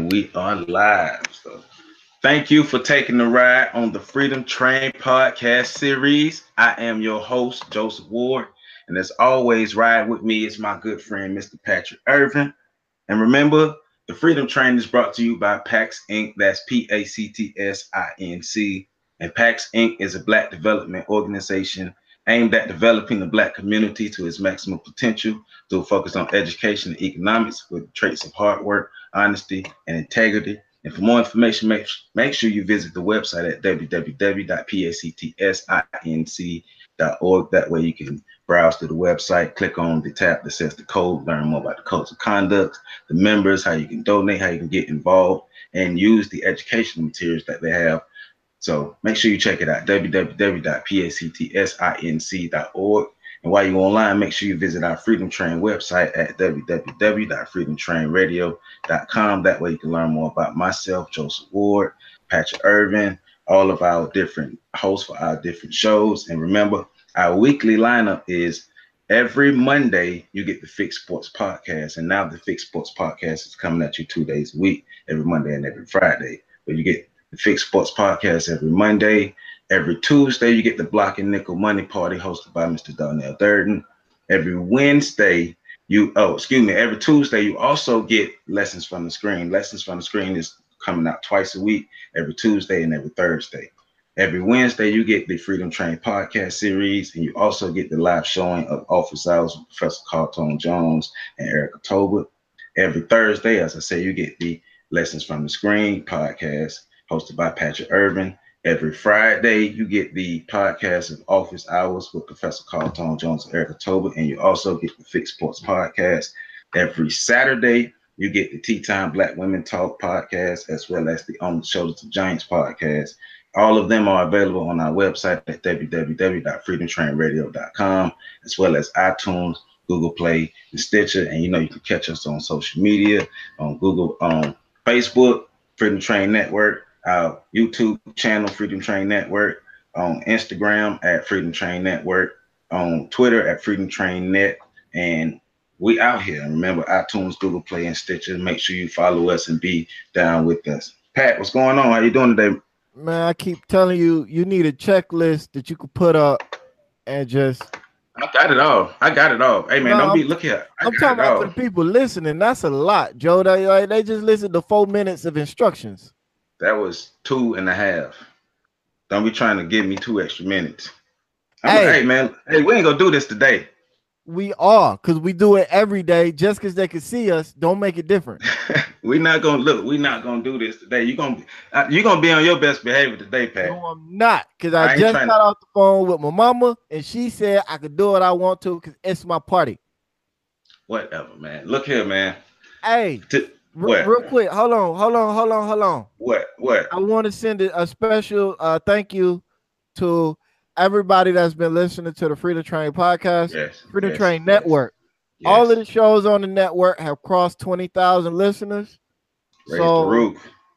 and we are live. So thank you for taking the ride on the Freedom Train podcast series. I am your host, Joseph Ward, and as always, ride with me is my good friend, Mr. Patrick Irvin. And remember, the Freedom Train is brought to you by PAX Inc. That's PACTSINC. And PAX Inc. is a Black development organization aimed at developing the Black community to its maximum potential through a focus on education and economics with traits of hard work, honesty, and integrity. And for more information, make sure you visit the website at www.pactsinc.org. That way you can browse to the website, click on the tab that says the code, learn more about the codes of conduct, the members, how you can donate, how you can get involved, and use the educational materials that they have. So make sure you check it out, www.pactsinc.org. And while you're online, make sure you visit our Freedom Train website at www.freedomtrainradio.com. That way you can learn more about myself, Joseph Ward, Patrick Irvin, all of our different hosts for our different shows. And remember, our weekly lineup is every Monday, you get the Fixed Sports Podcast. And now the Fixed Sports Podcast is coming at you 2 days a week, every Monday and every Friday. But you get the Fixed Sports Podcast every Monday. Every Tuesday, you get the Block and Nickel Money Party hosted by Mr. Donnell Durden. Every Tuesday, you also get Lessons from the Screen. Lessons from the Screen is coming out twice a week, every Tuesday and every Thursday. Every Wednesday, you get the Freedom Train podcast series, and you also get the live showing of Office Hours with Professor Carlton Jones and Erica Tobert. Every Thursday, as I say, you get the Lessons from the Screen podcast hosted by Patrick Irvin. Every Friday, you get the podcast of Office Hours with Professor Carlton Jones and Erica Tobert, and you also get the Fixed Sports Podcast. Every Saturday, you get the Tea Time Black Women Talk podcast, as well as the On the Shoulders of Giants podcast. All of them are available on our website at www.freedomtrainradio.com, as well as iTunes, Google Play, and Stitcher. And you can catch us on social media, on Google, on Facebook, Freedom Train Network, our YouTube channel, Freedom Train Network, on Instagram at Freedom Train Network, on Twitter at Freedom Train Net, and we out here. And remember, iTunes, Google Play, and Stitcher. Make sure you follow us and be down with us. Pat, what's going on? How you doing today? Man, I keep telling you, you need a checklist that you could put up and just. I got it all. Hey, man, don't be, look here. I'm talking about for the people listening. That's a lot, Joe. They just listened to 4 minutes of instructions. That was 2.5. Don't be trying to give me 2 extra minutes. Hey, man. Hey, we ain't gonna do this today. We are, because we do it every day. Just because they can see us, don't make it different. We're not gonna do this today. You're gonna be on your best behavior today, Pat. No, I'm not, because I just got off the phone with my mama, and she said I could do what I want to because it's my party. Whatever, man. Look here, man. Hey. Real quick, hold on. What? I want to send a special thank you to everybody that's been listening to the Freedom Train podcast, Freedom Train Network. Yes. All of the shows on the network have crossed 20,000 listeners. Well,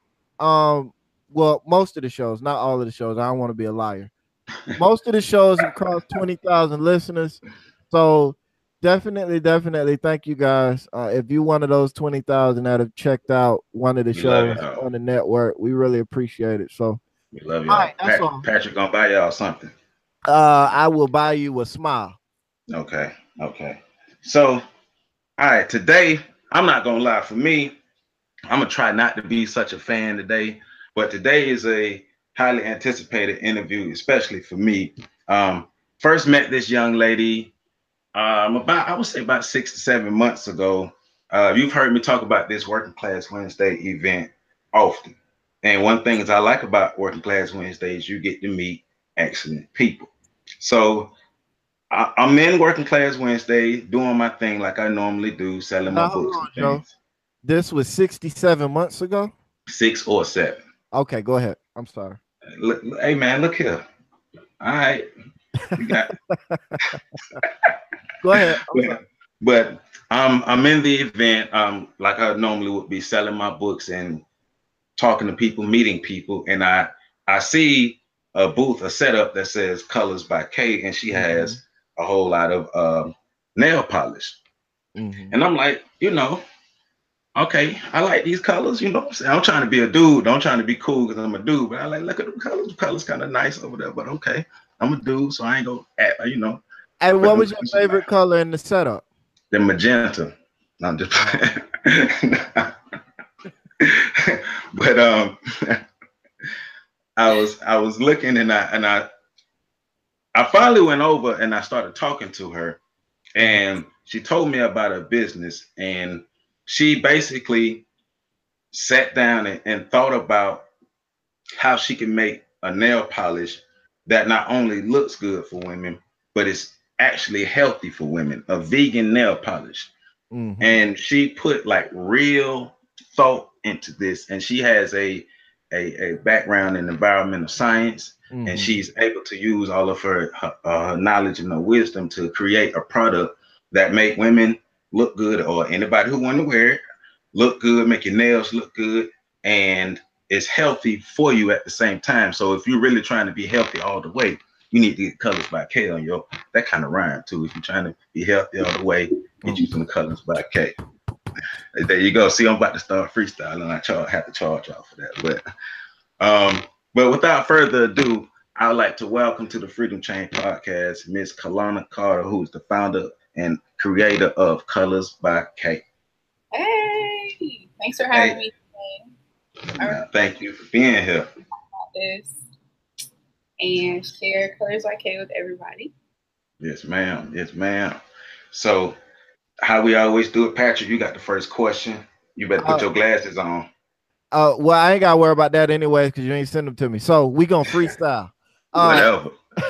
most of the shows, not all of the shows. I don't want to be a liar. Most of the shows have crossed 20,000 listeners. So definitely thank you guys. If you're one of those 20,000 that have checked out one of the shows on the network, we really appreciate it. So we love y'all. Right, Patrick gonna buy y'all something. I will buy you a smile. Okay. So, all right, today, I'm not gonna lie, for me, I'm gonna try not to be such a fan today, but today is a highly anticipated interview, especially for me. First met this young lady I would say about 6 to 7 months ago. You've heard me talk about this Working Class Wednesday event often. And one thing is I like about Working Class Wednesday is you get to meet excellent people. So I'm in Working Class Wednesday doing my thing like I normally do, selling my books and things. This was 67 months ago? 6 or 7. Okay, go ahead. I'm sorry. Hey, man, look here. All right. You got Go ahead. But I'm in the event like I normally would be, selling my books and talking to people, meeting people, and I see a booth, a setup that says Colors by Kay, and she has a whole lot of nail polish. And I'm like, okay, I like these colors. You know what I'm saying? I'm trying to be a dude. I'm trying to be cool because I'm a dude. But I like, look at the colors. The colors kind of nice over there. But okay, I'm a dude, so I ain't gonna act, you know. And Put what them was your colors in my favorite color in the setup? the magenta. No, I'm just but I was looking and I finally went over and I started talking to her, and she told me about her business, and she basically sat down and thought about how she can make a nail polish that not only looks good for women, but it's actually healthy for women, a vegan nail polish. Mm-hmm. And she put like real thought into this, and she has a background in environmental science, Mm-hmm. and she's able to use all of her knowledge and her wisdom to create a product that make women look good, or anybody who want to wear it look good, make your nails look good, and it's healthy for you at the same time. So if you're really trying to be healthy all the way, you need to get Colors by K on your, that kind of rhyme too. If you're trying to be healthy all the way, get you some Colors by K. There you go. See, I'm about to start freestyling. I have to charge y'all for that. But without further ado, I would like to welcome to the Freedom Chain podcast, Miss Kalana Carter, who is the founder and creator of Colors by K. Hey, thanks for having me today. Thank you for being here. This and share Colors by K with everybody. Yes, ma'am. Yes, ma'am. So, how we always do it, Patrick, you got the first question. You better put your glasses on. Well, I ain't gotta worry about that anyway because you ain't send them to me. So we gonna freestyle. Whatever.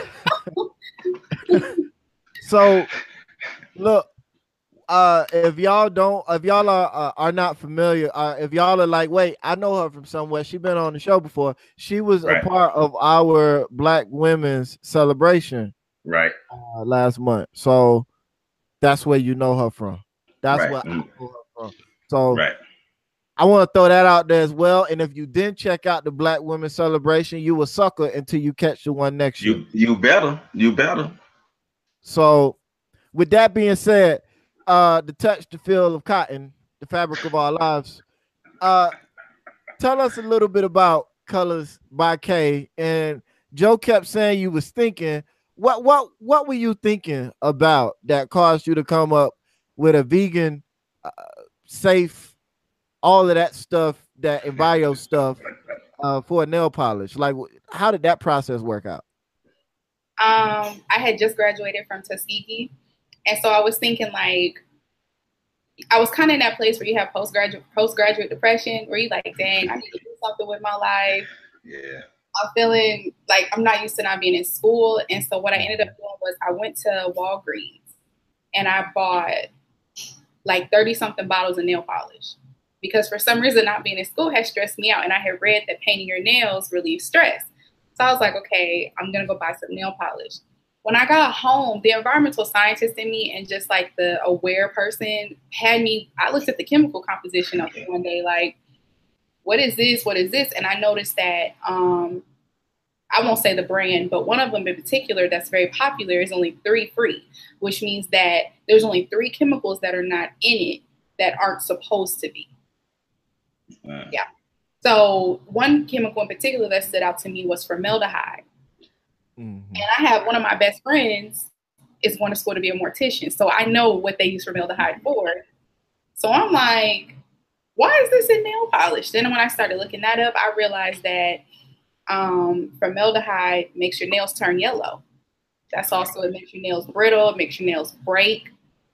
So, look, if y'all are not familiar, if y'all are like, wait, I know her from somewhere. She been on the show before. She was a part of our Black women's celebration, last month. So that's where you know her from. That's where I know her from. So I want to throw that out there as well. And if you didn't check out the Black women's celebration, you a sucker until you catch the one next year. You better. So with that being said, the touch, the feel of cotton, the fabric of our lives. Tell us a little bit about Colors by K. And Joe kept saying you was thinking. What were you thinking about that caused you to come up with a vegan, safe, all of that stuff, that Envio stuff, for a nail polish? Like, how did that process work out? I had just graduated from Tuskegee. And so I was thinking, like, I was kind of in that place where you have postgraduate depression, where you like, dang, I need to do something with my life. Yeah. I'm feeling like I'm not used to not being in school. And so what I ended up doing was I went to Walgreens and I bought like 30-something bottles of nail polish, because for some reason not being in school had stressed me out. And I had read that painting your nails relieves stress. So I was like, okay, I'm going to go buy some nail polish. When I got home, the environmental scientist in me and just like the aware person had me, I looked at the chemical composition of it one day, like, what is this? What is this? And I noticed that, I won't say the brand, but one of them in particular that's very popular is only 3 free, which means that there's only 3 chemicals that are not in it that aren't supposed to be. Yeah. So one chemical in particular that stood out to me was formaldehyde. Mm-hmm. And I have one of my best friends is going to school to be a mortician. So I know what they use formaldehyde for. So I'm like, why is this in nail polish? Then when I started looking that up, I realized that formaldehyde makes your nails turn yellow. That's also, it makes your nails brittle, it makes your nails break.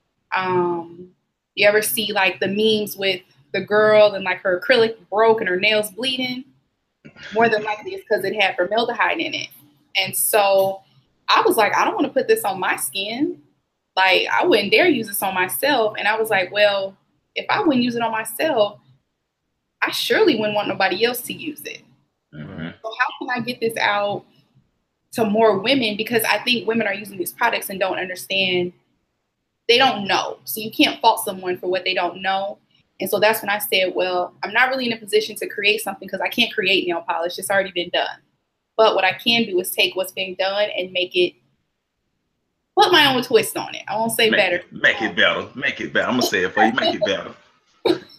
You ever see like the memes with the girl and like her acrylic broke and her nails bleeding? More than likely it's because it had formaldehyde in it. And so I was like, I don't want to put this on my skin. Like, I wouldn't dare use this on myself. And I was like, well, if I wouldn't use it on myself, I surely wouldn't want nobody else to use it. Mm-hmm. So how can I get this out to more women? Because I think women are using these products and don't understand. They don't know. So you can't fault someone for what they don't know. And so that's when I said, well, I'm not really in a position to create something because I can't create nail polish. It's already been done. But what I can do is take what's being done and make it, put my own twist on it. I won't say better. Make it better. I'm going to say it for you. Make it better.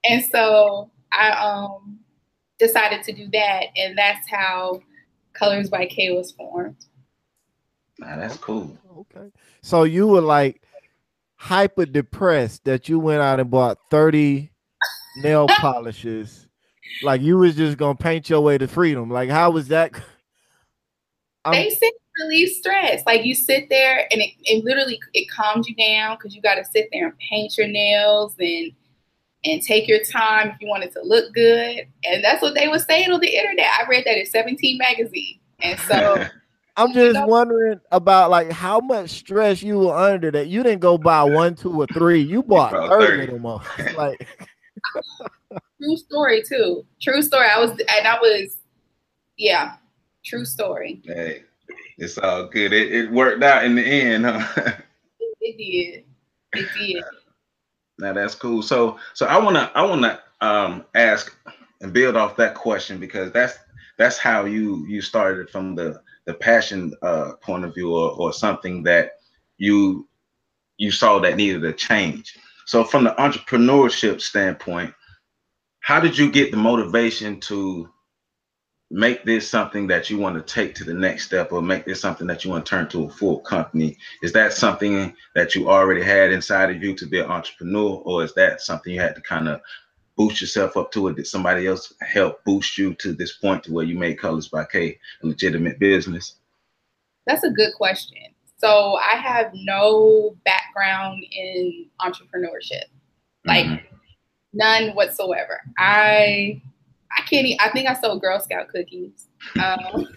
And so I decided to do that, and that's how Colors by K was formed. Nah, that's cool. Okay. So you were like hyper depressed that you went out and bought 30 nail polishes. Like you was just gonna paint your way to freedom. Like how was that? They say relieve stress. Like you sit there and it literally it calms you down because you got to sit there and paint your nails and take your time if you want it to look good. And that's what they were saying on the internet. I read that in 17 magazine. And so I'm just wondering about like how much stress you were under that you didn't go buy 1, 2, or 3. You bought 30 of them all. Like true story too. True story. Yeah, true story. Hey, it's all good. It worked out in the end, huh? It did. It did. Now that's cool. So I wanna ask and build off that question because that's how you started from the passion point of view or something that you saw that needed a change. So from the entrepreneurship standpoint, how did you get the motivation to make this something that you want to take to the next step or make this something that you want to turn to a full company? Is that something that you already had inside of you to be an entrepreneur, or is that something you had to kind of boost yourself up to it? Did somebody else help boost you to this point to where you made Colors by K a legitimate business? That's a good question. So I have no background in entrepreneurship, like none whatsoever. I think I sold Girl Scout cookies and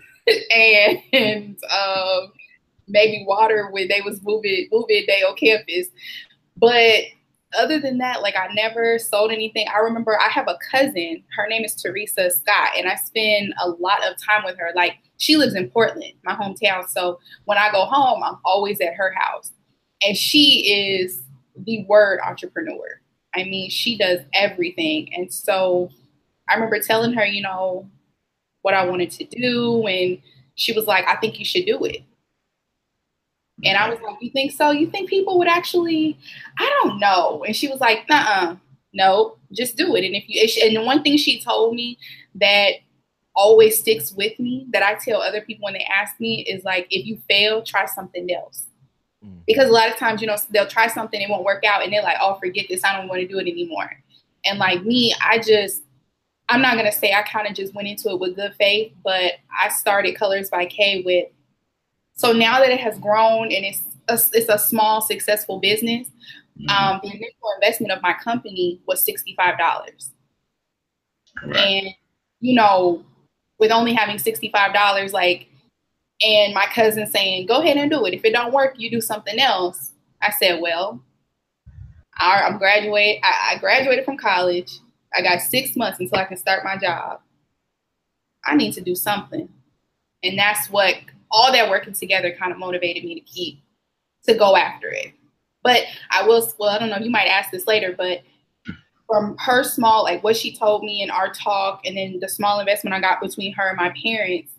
maybe water when they was moving day on campus. But other than that, like I never sold anything. I remember I have a cousin, her name is Teresa Scott, and I spend a lot of time with her. Like she lives in Portland, my hometown. So when I go home, I'm always at her house. And she is the word entrepreneur. I mean, she does everything. And so I remember telling her, you know, what I wanted to do. And she was like, I think you should do it. And I was like, you think so? You think people would actually, I don't know. And she was like, no, just do it. And the one thing she told me that always sticks with me that I tell other people when they ask me is like, if you fail, try something else. Because a lot of times, you know, they'll try something, it won't work out. And they're like, oh, forget this. I don't want to do it anymore. And like me, I'm not going to say I kind of just went into it with good faith, but I started Colors by K so now that it has grown and it's a small, successful business, the initial investment of my company was $65. Right. And, you know, with only having $65, like, and my cousin saying, go ahead and do it. If it don't work, you do something else. I said, well, I graduated from college. I got 6 months until I can start my job. I need to do something. And that's what all that working together kind of motivated me to go after it. But I don't know, you might ask this later, but from her small, like what she told me in our talk, and then the small investment I got between her and my parents,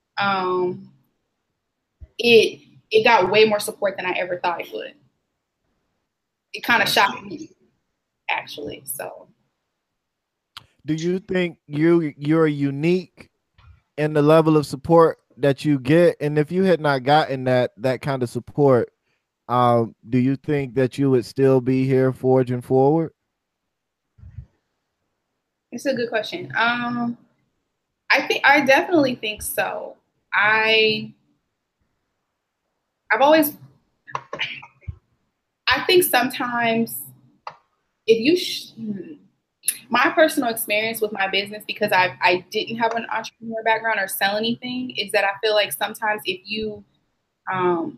it got way more support than I ever thought it would. It kind of shocked me, actually. So, do you think you're unique in the level of support that you get? And if you had not gotten that kind of support, do you think that you would still be here forging forward? It's a good question. I definitely think so. I think sometimes my personal experience with my business, because I didn't have an entrepreneur background or sell anything, is that I feel like sometimes if you, my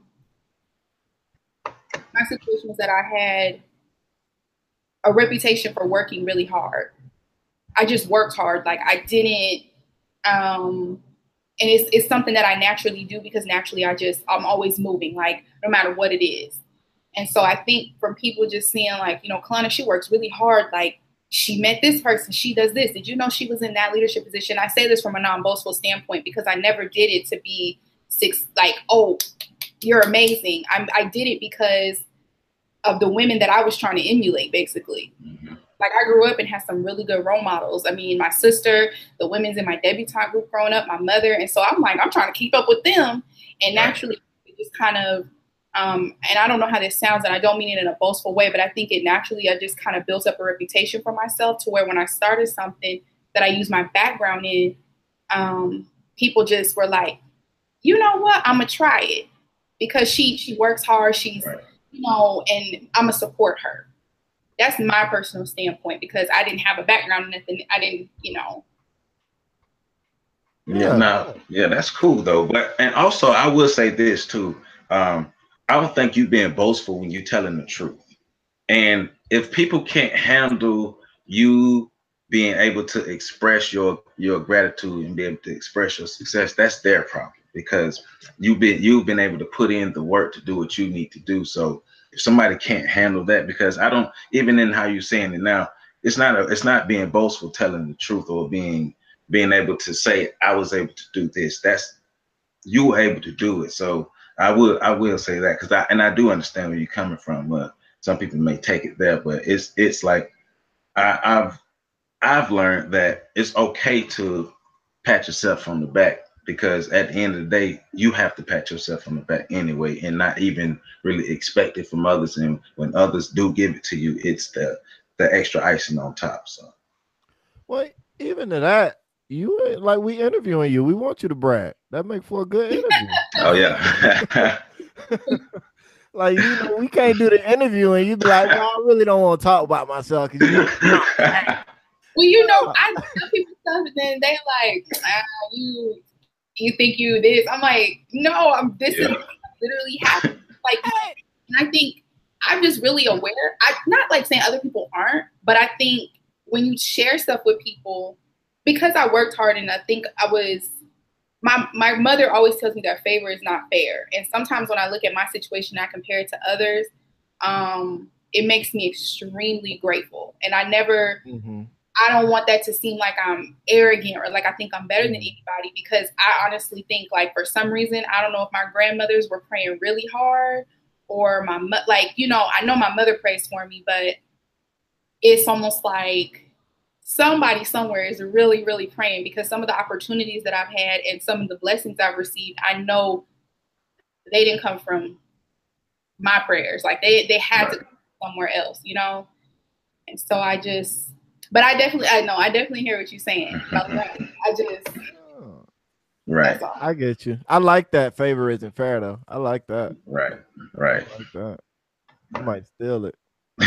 situation was that I had a reputation for working really hard. I just worked hard. Like I didn't, and it's something that I naturally do because naturally I'm always moving, like no matter what it is. And so I think from people just seeing like, you know, Kalana, she works really hard. Like she met this person, she does this. Did you know she was in that leadership position? I say this from a non-boastful standpoint because I never did it to be like, oh, you're amazing. I did it because of the women that I was trying to emulate, basically. Mm-hmm. Like I grew up and had some really good role models. I mean, my sister, the women's in my debutante group growing up, my mother. And so I'm like, I'm trying to keep up with them. And naturally, it just kind of, and I don't know how this sounds, and I don't mean it in a boastful way, but I think it naturally, I just kind of built up a reputation for myself to where when I started something that I use my background in, people just were like, you know what, I'm gonna try it because she works hard. She's, you know, and I'm gonna support her. That's my personal standpoint because I didn't have a background in nothing. I didn't, you know. Yeah, that's cool though. But and also I will say this too. I don't think you being boastful when you're telling the truth. And if people can't handle you being able to express your gratitude and be able to express your success, that's their problem because you've been able to put in the work to do what you need to do. So if somebody can't handle that, because I don't, even in how you're saying it now, it's not being boastful telling the truth or being able to say I was able to do this. That's, you were able to do it. So I will say that because I do understand where you're coming from. Some people may take it there, but it's like I've learned that it's okay to pat yourself on the back because at the end of the day, you have to pat yourself on the back anyway, and not even really expect it from others. And when others do give it to you, it's the extra icing on top. So, well, even to that, you like we interviewing you. We want you to brag. That make for a good interview. Oh yeah. Like, you know, we can't do the interview and you be like, well, I really don't want to talk about myself because you. Well, you know, I tell people stuff and then they like, you think you this. I'm like, no, this is literally happening. Like, and I think I'm just really aware. I'm not like saying other people aren't, but I think when you share stuff with people, because I worked hard and I think I was, my mother always tells me that favor is not fair. And sometimes when I look at my situation, I compare it to others. It makes me extremely grateful. And I never, I don't want that to seem like I'm arrogant or like I think I'm better than anybody, because I honestly think like for some reason, I don't know if my grandmothers were praying really hard or like, you know, I know my mother prays for me, but it's almost like somebody somewhere is really, really praying because some of the opportunities that I've had and some of the blessings I've received, I know they didn't come from my prayers. Like they had to come somewhere else, you know? And so I definitely hear what you're saying. I get you. I like that favor isn't fair though. I like that. Right. I like that. I might steal it.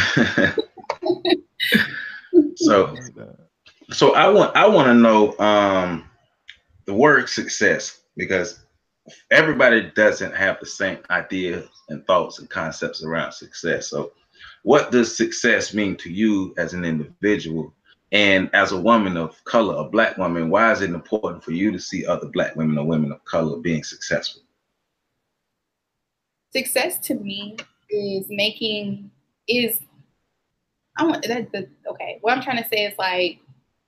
So I want to know the word success, because everybody doesn't have the same ideas and thoughts and concepts around success. So what does success mean to you as an individual and as a woman of color, a Black woman? Why is it important for you to see other Black women or women of color being successful? Success to me is what I'm trying to say is like,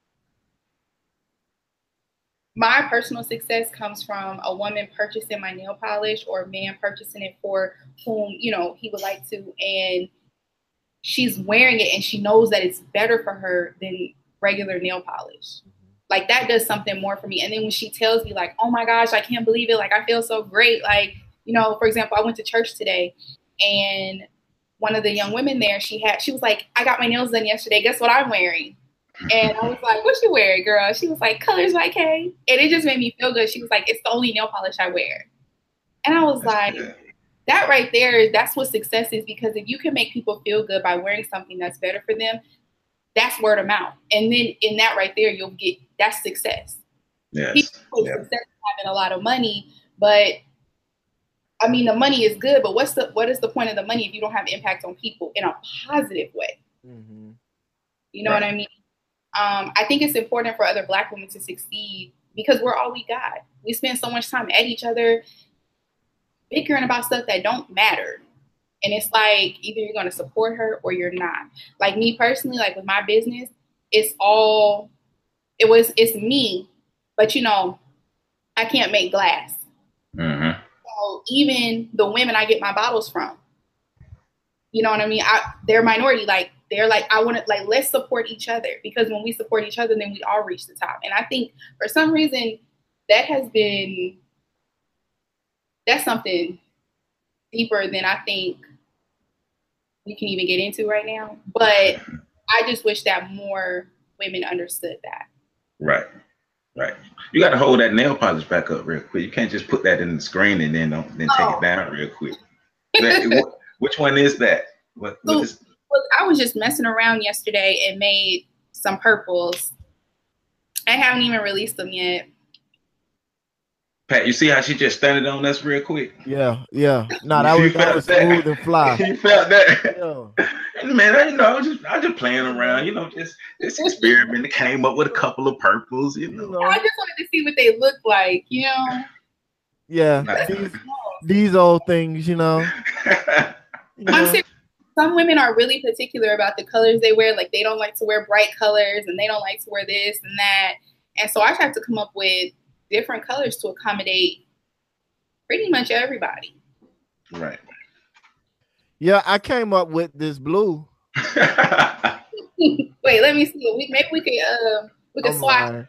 my personal success comes from a woman purchasing my nail polish or a man purchasing it for whom, you know, he would like to, and she's wearing it and she knows that it's better for her than regular nail polish. Like that does something more for me. And then when she tells me like, oh my gosh, I can't believe it. Like, I feel so great. Like, you know, for example, I went to church today and one of the young women there, she was like, I got my nails done yesterday. Guess what I'm wearing? And I was like, what you wearing, girl? She was like, Colors by Kay. And it just made me feel good. She was like, it's the only nail polish I wear. And I was like, that right there, that's what success is. Because if you can make people feel good by wearing something that's better for them, that's word of mouth. And then in that right there, that's success. Yes. People success having a lot of money, but I mean, the money is good, but what is the point of the money if you don't have impact on people in a positive way? Mm-hmm. You know what I mean? I think it's important for other Black women to succeed because we're all we got. We spend so much time at each other, bickering about stuff that don't matter. And it's like, either you're going to support her or you're not. Like me personally, like with my business, it's me, but you know, I can't make glass. Mm-hmm. So even the women I get my bottles from, you know what I mean? They're minority. Like they're like, I want to, like, let's support each other, because when we support each other, then we all reach the top. And I think for some reason that's something deeper than I think we can even get into right now. But I just wish that more women understood that. Right. You got to hold that nail polish back up real quick. You can't just put that in the screen and then take it down real quick. Which one is that? What is? Well, I was just messing around yesterday and made some purples. I haven't even released them yet. Pat, you see how she just stunned on us real quick? Yeah. No, that was smooth and fly. You felt that? Yeah. Man, I just playing around, just experiment. Came up with a couple of purples, I just wanted to see what they look like, Yeah, these old things, I'm serious. Some women are really particular about the colors they wear. Like, they don't like to wear bright colors, and they don't like to wear this and that. And so I have to come up with different colors to accommodate pretty much everybody. Right. Yeah, I came up with this blue. Wait, let me see. Maybe we could swap.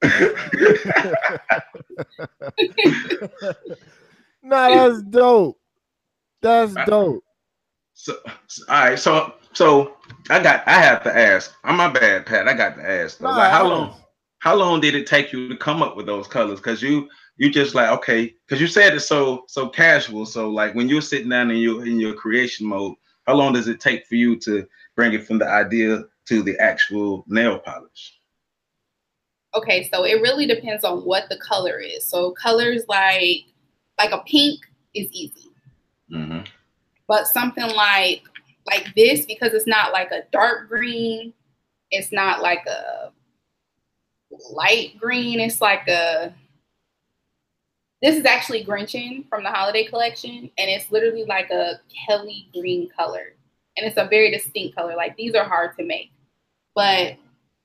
No, that's dope. That's dope. So all right, so I have to ask. I'm my bad, Pat. I got to ask though. Like, how long did it take you to come up with those colors? Because you just like, okay, because you said it's so casual. So like when you're sitting down in your creation mode, how long does it take for you to bring it from the idea to the actual nail polish? Okay, so it really depends on what the color is. So colors like a pink is easy. Mm-hmm. But something like this, because it's not like a dark green, it's not like a light green, it's like this is actually Grinching from the holiday collection, and it's literally like a Kelly green color, and it's a very distinct color. Like, these are hard to make, but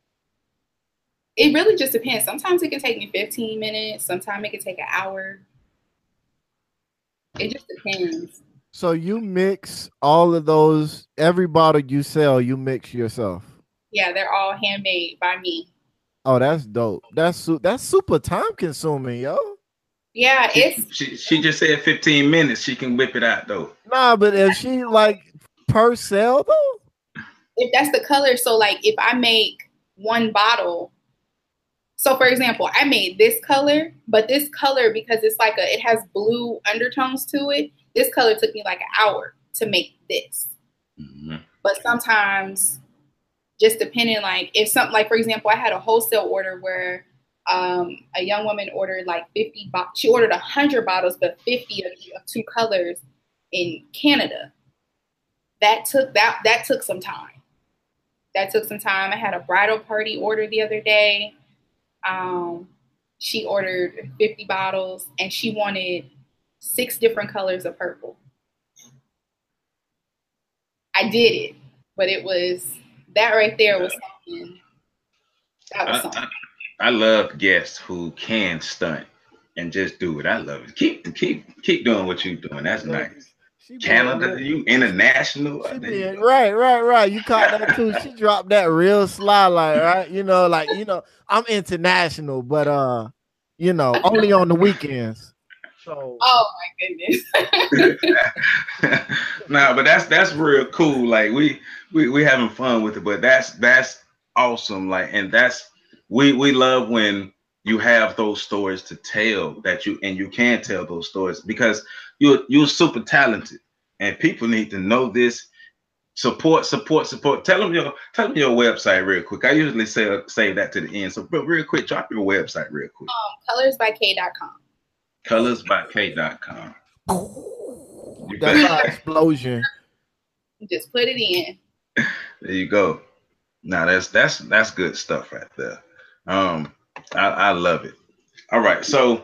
it really just depends. Sometimes it can take me 15 minutes, sometimes it can take an hour. It just depends. So you mix all of those, every bottle you sell, you mix yourself? Yeah, they're all handmade by me. Oh, that's dope. That's super time consuming, yo. Yeah, she just said 15 minutes. She can whip it out though. Nah, but if she like per sale though? If that's the color, so like if I make one bottle, so for example, I made this color, but this color, because it's like it has blue undertones to it, this color took me like an hour to make this. Mm-hmm. But sometimes, just depending, like if something, like for example, I had a wholesale order where a young woman ordered like 50 bottles. She ordered 100 bottles, but 50 of two colors in Canada. That took some time. I had a bridal party order the other day. She ordered 50 bottles, and she wanted 6 different colors of purple. I did it, but it was that right there was something. That was something. I love guests who can stunt and just do it. I love it. Keep doing what you're doing. That's nice. Canada, you international. Right. You caught that too. She dropped that real sly, right? I'm international, but only on the weekends. So. Oh my goodness. No, but that's real cool. Like we having fun with it, but that's awesome. Like, and we love when you have those stories to tell you can tell those stories because you're super talented and people need to know this. Support. Tell them your website real quick. I usually save that to the end. So real quick, drop your website real quick. Colorsbyk.com. Colorsbyk.com. That's an explosion. Just put it in. There you go. Now that's good stuff right there. I love it. All right. So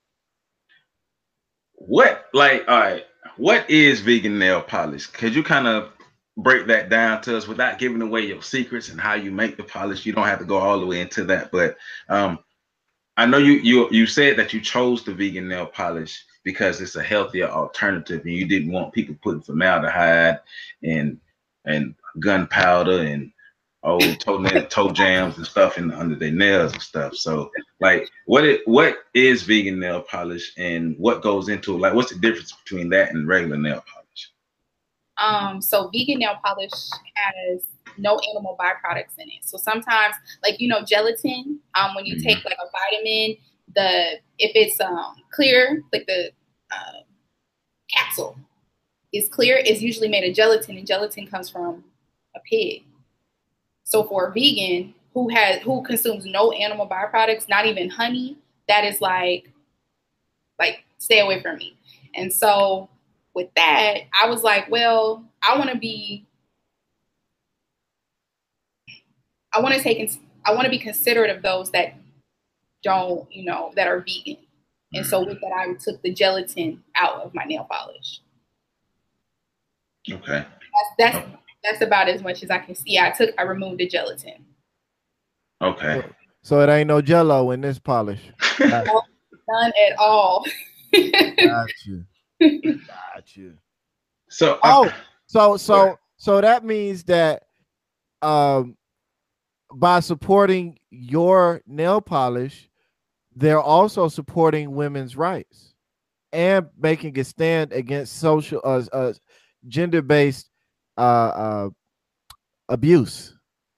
what is vegan nail polish? Could you kind of break that down to us without giving away your secrets and how you make the polish? You don't have to go all the way into that, but I know you said that you chose the vegan nail polish because it's a healthier alternative and you didn't want people putting formaldehyde and gunpowder and old toe jams and stuff under their nails and stuff. So like what is vegan nail polish and what goes into it? Like what's the difference between that and regular nail polish? So vegan nail polish has no animal byproducts in it. So sometimes, like, you know, gelatin, when you take like a vitamin, if it's clear, like the capsule is clear, it's usually made of gelatin, and gelatin comes from a pig. So for a vegan who consumes no animal byproducts, not even honey, that is like stay away from me. And so with that, I was like, well, I want to be considerate of those that don't, you know, that are vegan. And so with that, I took the gelatin out of my nail polish. Okay. That's about as much as I can see. I removed the gelatin. Okay. So it ain't no Jello in this polish. None at all. Got you. So so that means that by supporting your nail polish, they're also supporting women's rights and making a stand against social gender-based abuse.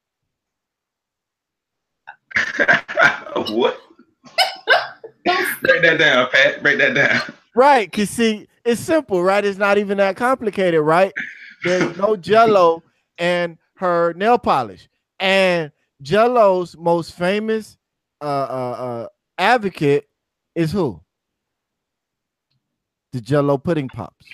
What? Break that down, Pat. Break that down. Right, because see, it's simple, right? It's not even that complicated, right? There's no Jello and her nail polish. And Jello's most famous advocate is who? The Jello pudding pops.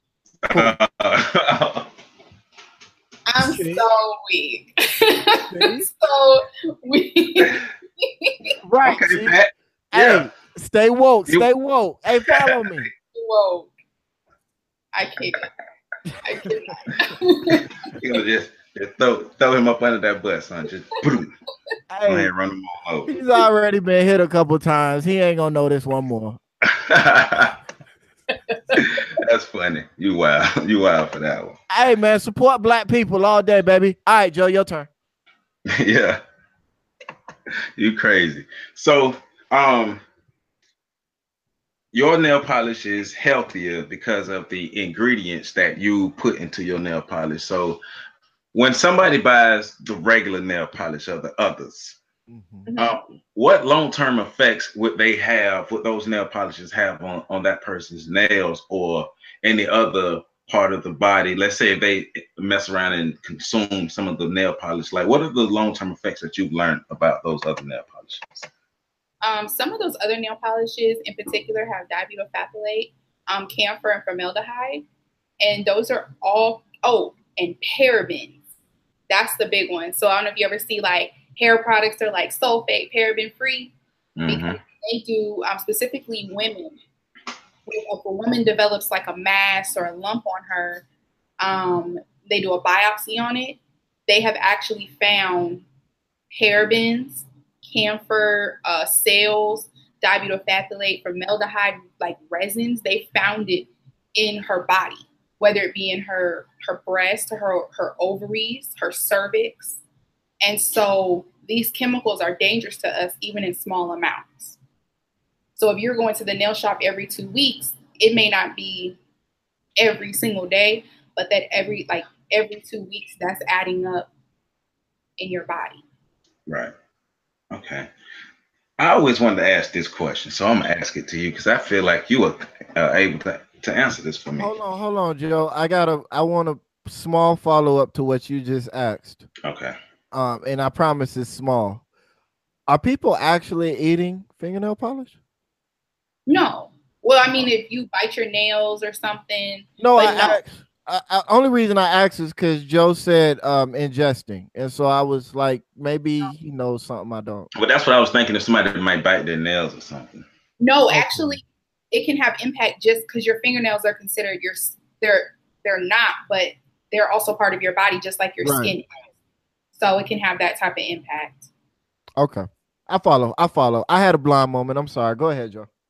I'm so weak. I'm so weak. Right. Okay, Pat. Hey, Yeah. stay woke. Stay woke. Hey, follow me. Woke. I can't. You know, just throw him up under that bus, son. Just boom. Hey, Run him all over. he's already been hit a couple times. He ain't gonna know this one more. That's funny. You wild. You wild for that one. Hey, man, support black people all day, baby. All right, Joe, your turn. Yeah. You crazy. So, your nail polish is healthier because of the ingredients that you put into your nail polish. So, when somebody buys the regular nail polish or the others, what long-term effects would those nail polishes have on that person's nails or any other part of the body? Let's say if they mess around and consume some of the nail polish, like what are the long-term effects that you've learned about those other nail polishes? Some of those other nail polishes in particular have dibutyl camphor, and formaldehyde. And those are all, and parabens. That's the big one. So I don't know if you ever see like hair products that are like sulfate, paraben free, because they do specifically women. If a woman develops like a mass or a lump on her, they do a biopsy on it. They have actually found parabens, camphor, cells, dibutyl formaldehyde, like resins. They found it in her body, whether it be in her breast, her ovaries, her cervix. And so these chemicals are dangerous to us even in small amounts. So if you're going to the nail shop every 2 weeks, it may not be every single day, but that every 2 weeks, that's adding up in your body. Right. Okay. I always wanted to ask this question, so I'm gonna ask it to you because I feel like you are able to answer this for me. Hold on, Joe. I want a small follow-up to what you just asked. Okay. And I promise it's small. Are people actually eating fingernail polish? No. Well, I mean, if you bite your nails or something. No, only reason I asked is because Joe said ingesting. And so I was like, maybe he knows something I don't. Well, that's what I was thinking, if somebody might bite their nails or something. No, actually, it can have impact just because your fingernails are considered they're not, but they're also part of your body, just like your skin. So it can have that type of impact. Okay. I follow. I had a blind moment. I'm sorry. Go ahead, Joe.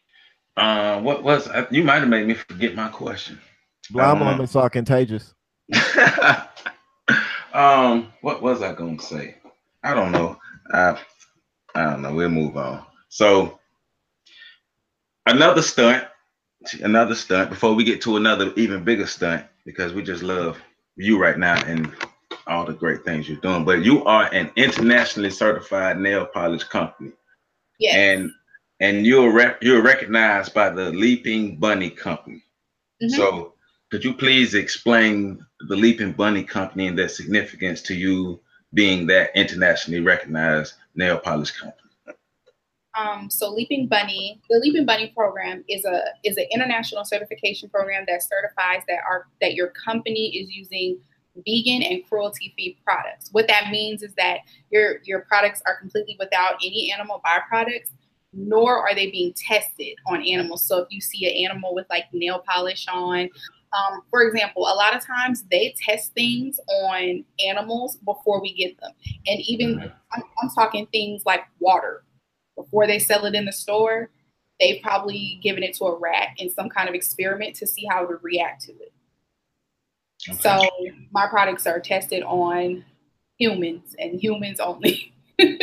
You might have made me forget my question. Blind moments are contagious. What was I gonna say? I don't know. I don't know. We'll move on. So another stunt, another stunt. Before we get to another even bigger stunt, because we just love you right now and all the great things you're doing. But you are an internationally certified nail polish company. Yes. And you're recognized by the Leaping Bunny Company. Mm-hmm. So could you please explain the Leaping Bunny Company and their significance to you being that internationally recognized nail polish company? So Leaping Bunny, the Leaping Bunny program is an international certification program that certifies that your company is using vegan and cruelty-free products. What that means is that your products are completely without any animal byproducts, nor are they being tested on animals. So if you see an animal with like nail polish on, for example, a lot of times they test things on animals before we get them. And even I'm talking things like water. Before they sell it in the store, they've probably given it to a rat in some kind of experiment to see how it would react to it. Okay. So my products are tested on humans and humans only.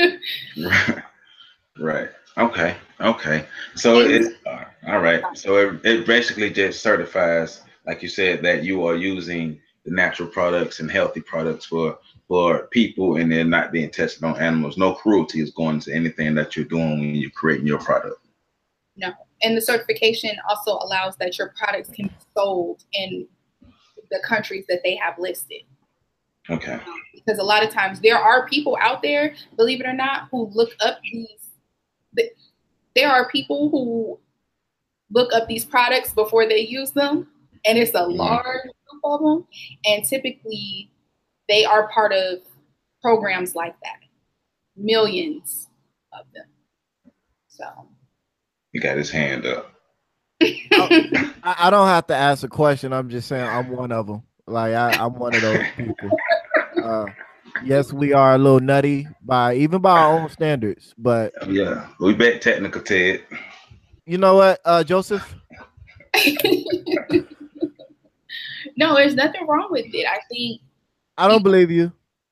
Right. Okay. So it's all right. So it basically just certifies, like you said, that you are using the natural products and healthy products for people, and they're not being tested on animals. No cruelty is going to anything that you're doing when you're creating your product. No. And the certification also allows that your products can be sold in the countries that they have listed. Okay. Because a lot of times there are people out there, believe it or not, who look up there are people who look up these products before they use them, and it's a large group of them. And typically they are part of programs like that. Millions of them. So. He got his hand up. I don't have to ask a question. I'm just saying I'm one of them. Like I'm one of those people. Yes, we are a little nutty by our own standards, but yeah, we bet technical, Ted. You know what, Joseph? No, there's nothing wrong with it. I think I don't believe you.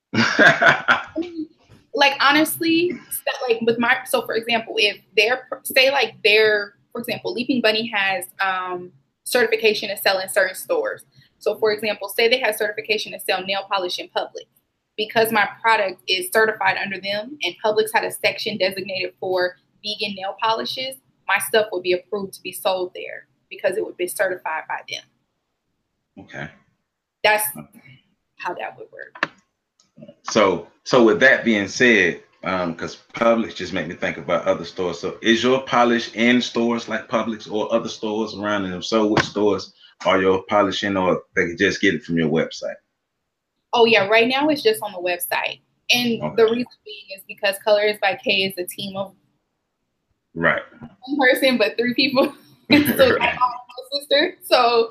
Like honestly, like with for example, if for example, Leaping Bunny has certification to sell in certain stores. So for example, say they have certification to sell nail polish in Publix. Because my product is certified under them and Publix had a section designated for vegan nail polishes, my stuff would be approved to be sold there because it would be certified by them. Okay. That's how that would work. So with that being said, because Publix just made me think about other stores. So is your polish in stores like Publix or other stores around? And if so, which stores are your polish in, or they can just get it from your website? Oh yeah, right now it's just on the website. And the reason being is because Colors by K is a team of one person, but 3 people. So that's my sister. So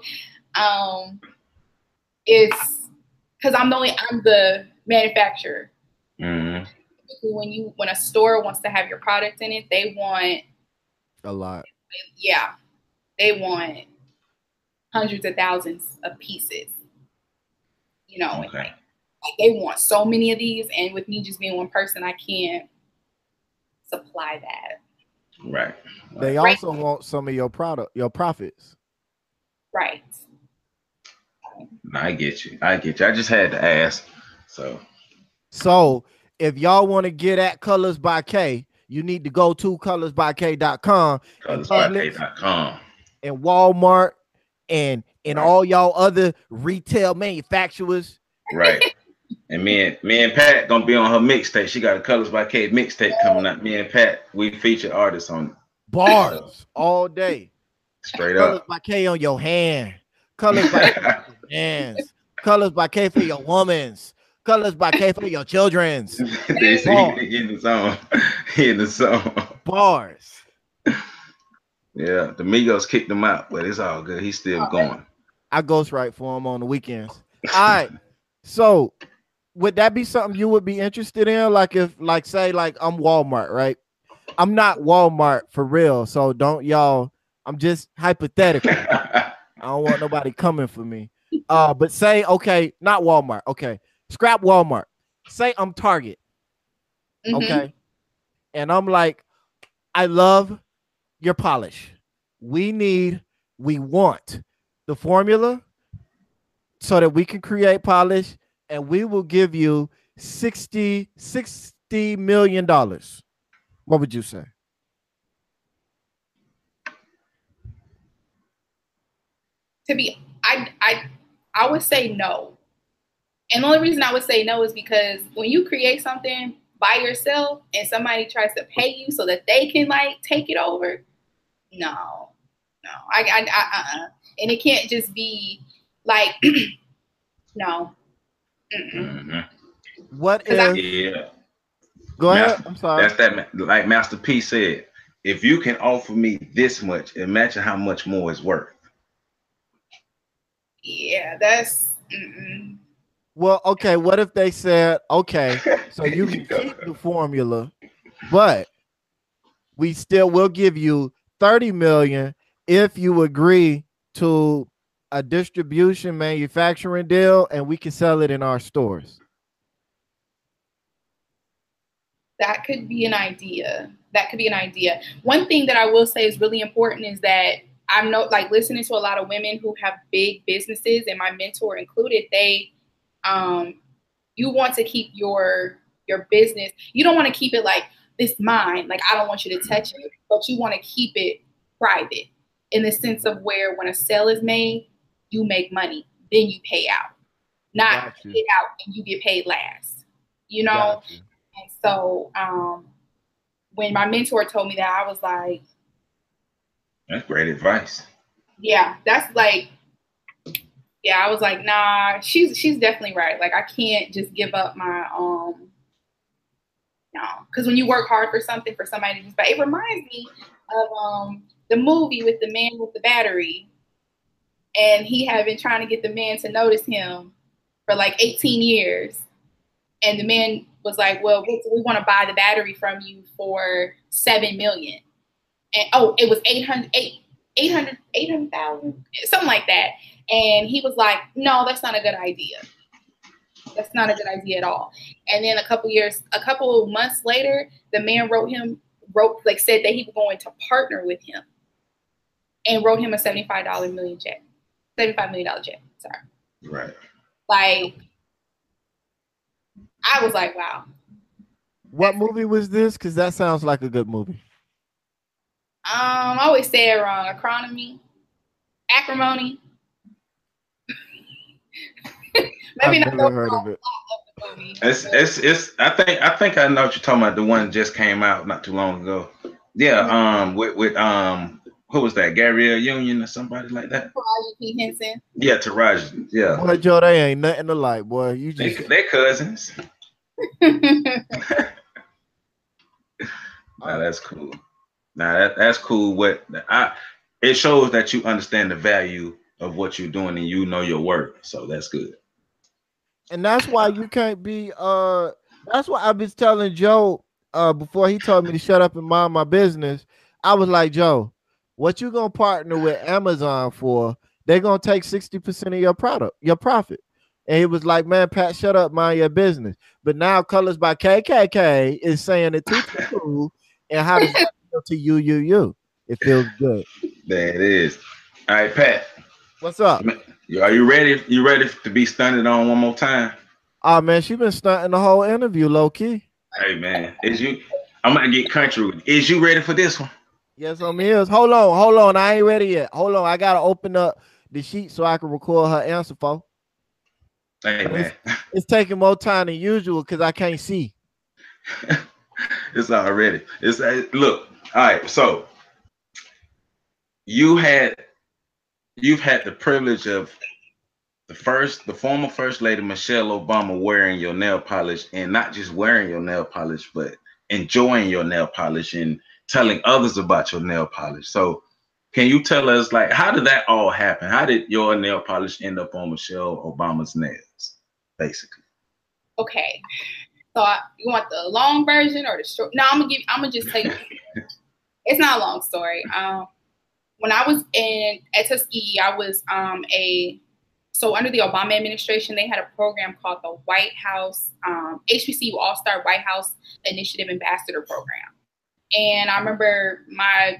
it's because I'm the manufacturer. Mm-hmm. Typically when a store wants to have your product in it, they want a lot. Yeah. They want hundreds of thousands of pieces. You know, okay. Like they want so many of these, and with me just being one person, I can't supply that. Right. They also want some of your profits. Right. I get you. I just had to ask. So if y'all want to get at Colors by K, you need to go to colorsbyk.com colorsbyk.com and Walmart and all y'all other retail manufacturers. Right. And me and Pat gonna be on her mixtape. She got a Colors by K mixtape coming out. Me and Pat, we feature artists on bars all day. Straight Colors up. by K on your hand. Colors by K for your hands. Colors by K for your woman's. Colors by K for your children's. They say he in the zone. He in the zone. Bars. Yeah, the Migos kicked him out, but it's all good. He's still going. I ghostwrite for him on the weekends. All right. So would that be something you would be interested in? Like if say I'm Walmart, right? I'm not Walmart for real. So don't y'all, I'm just hypothetical. I don't want nobody coming for me. But say, okay, not Walmart. Okay. scrap Walmart. Say I'm Target. Mhm. Okay. And I'm like, I love your polish. We want the formula so that we can create polish, and we will give you $60 million. What would you say? I would say no. And the only reason I would say no is because when you create something by yourself and somebody tries to pay you so that they can like take it over, no. And it can't just be like, no. Mm-hmm. What if? Yeah. Go ahead. I'm sorry. That's that. Like Master P said, if you can offer me this much, imagine how much more it's worth. Yeah, that's. Well, okay. What if they said, okay, so you can keep the formula, but we still will give you 30 million if you agree to a distribution manufacturing deal, and we can sell it in our stores. That could be an idea. One thing that I will say is really important is that I'm like listening to a lot of women who have big businesses, and my mentor included. They, you want to keep your business. You don't want to keep it like this mine. Like I don't want you to touch it, but you want to keep it private in the sense of where when a sale is made, you make money, then you pay out, not pay it out and you get paid last. You know. And so when my mentor told me that, I was like, that's great advice. Yeah, that's like, yeah, I was like, nah, she's definitely right. Like I can't just give up my no, because when you work hard for something for somebody to just buy, it reminds me of the movie with the man with the battery, and he had been trying to get the man to notice him for like 18 years, and the man was like, well, we want to buy the battery from you for $7 million. And it was 800,000, something like that. And he was like, no, that's not a good idea. That's not a good idea at all. And then a couple months later, the man said that he was going to partner with him and wrote him a $75 million check. $75 million check. Sorry. Right. Like, I was like, wow. What movie was this? Because that sounds like a good movie. I always say it wrong. Acrimony. Maybe I've never heard of it. It's. I think I know what you're talking about. The one just came out not too long ago. Yeah. With who was that? Gabrielle Union or somebody like that. Taraji P. Henson. Yeah, Taraji. Yeah. Boy, Joe, they ain't nothing alike, boy. You just they cousins. Now that's cool. That's cool. It shows that you understand the value of what you're doing and you know your worth. So that's good. And that's why you can't be that's why I was telling Joe before he told me to shut up and mind my business. I was like, Joe, what you gonna partner with Amazon for? They're gonna take 60% of your profit. And he was like, man, Pat, shut up, mind your business. But now Colors by KKK is saying it too, and how does that feel to you? It feels good. There it is. All right, Pat. What's up? Are you ready? You ready to be stunted on one more time? Oh man, she been stunting the whole interview, low key. Hey man, I'm gonna get country. Is you ready for this one? Yes, I'm here. Hold on. I ain't ready yet. Hold on. I gotta open up the sheet so I can record her answer for. Hey man, it's taking more time than usual because I can't see. It's already. Look. All right. So you've had the privilege of the former First Lady Michelle Obama wearing your nail polish, and not just wearing your nail polish, but enjoying your nail polish and telling others about your nail polish. So can you tell us, like, how did that all happen? How did your nail polish end up on Michelle Obama's nails, basically? Okay. So you want the long version or the short? No, I'm gonna just tell you. It's not a long story. When I was at Tuskegee, I was a So under the Obama administration, they had a program called the White House, HBCU All-Star White House Initiative Ambassador Program. And I remember my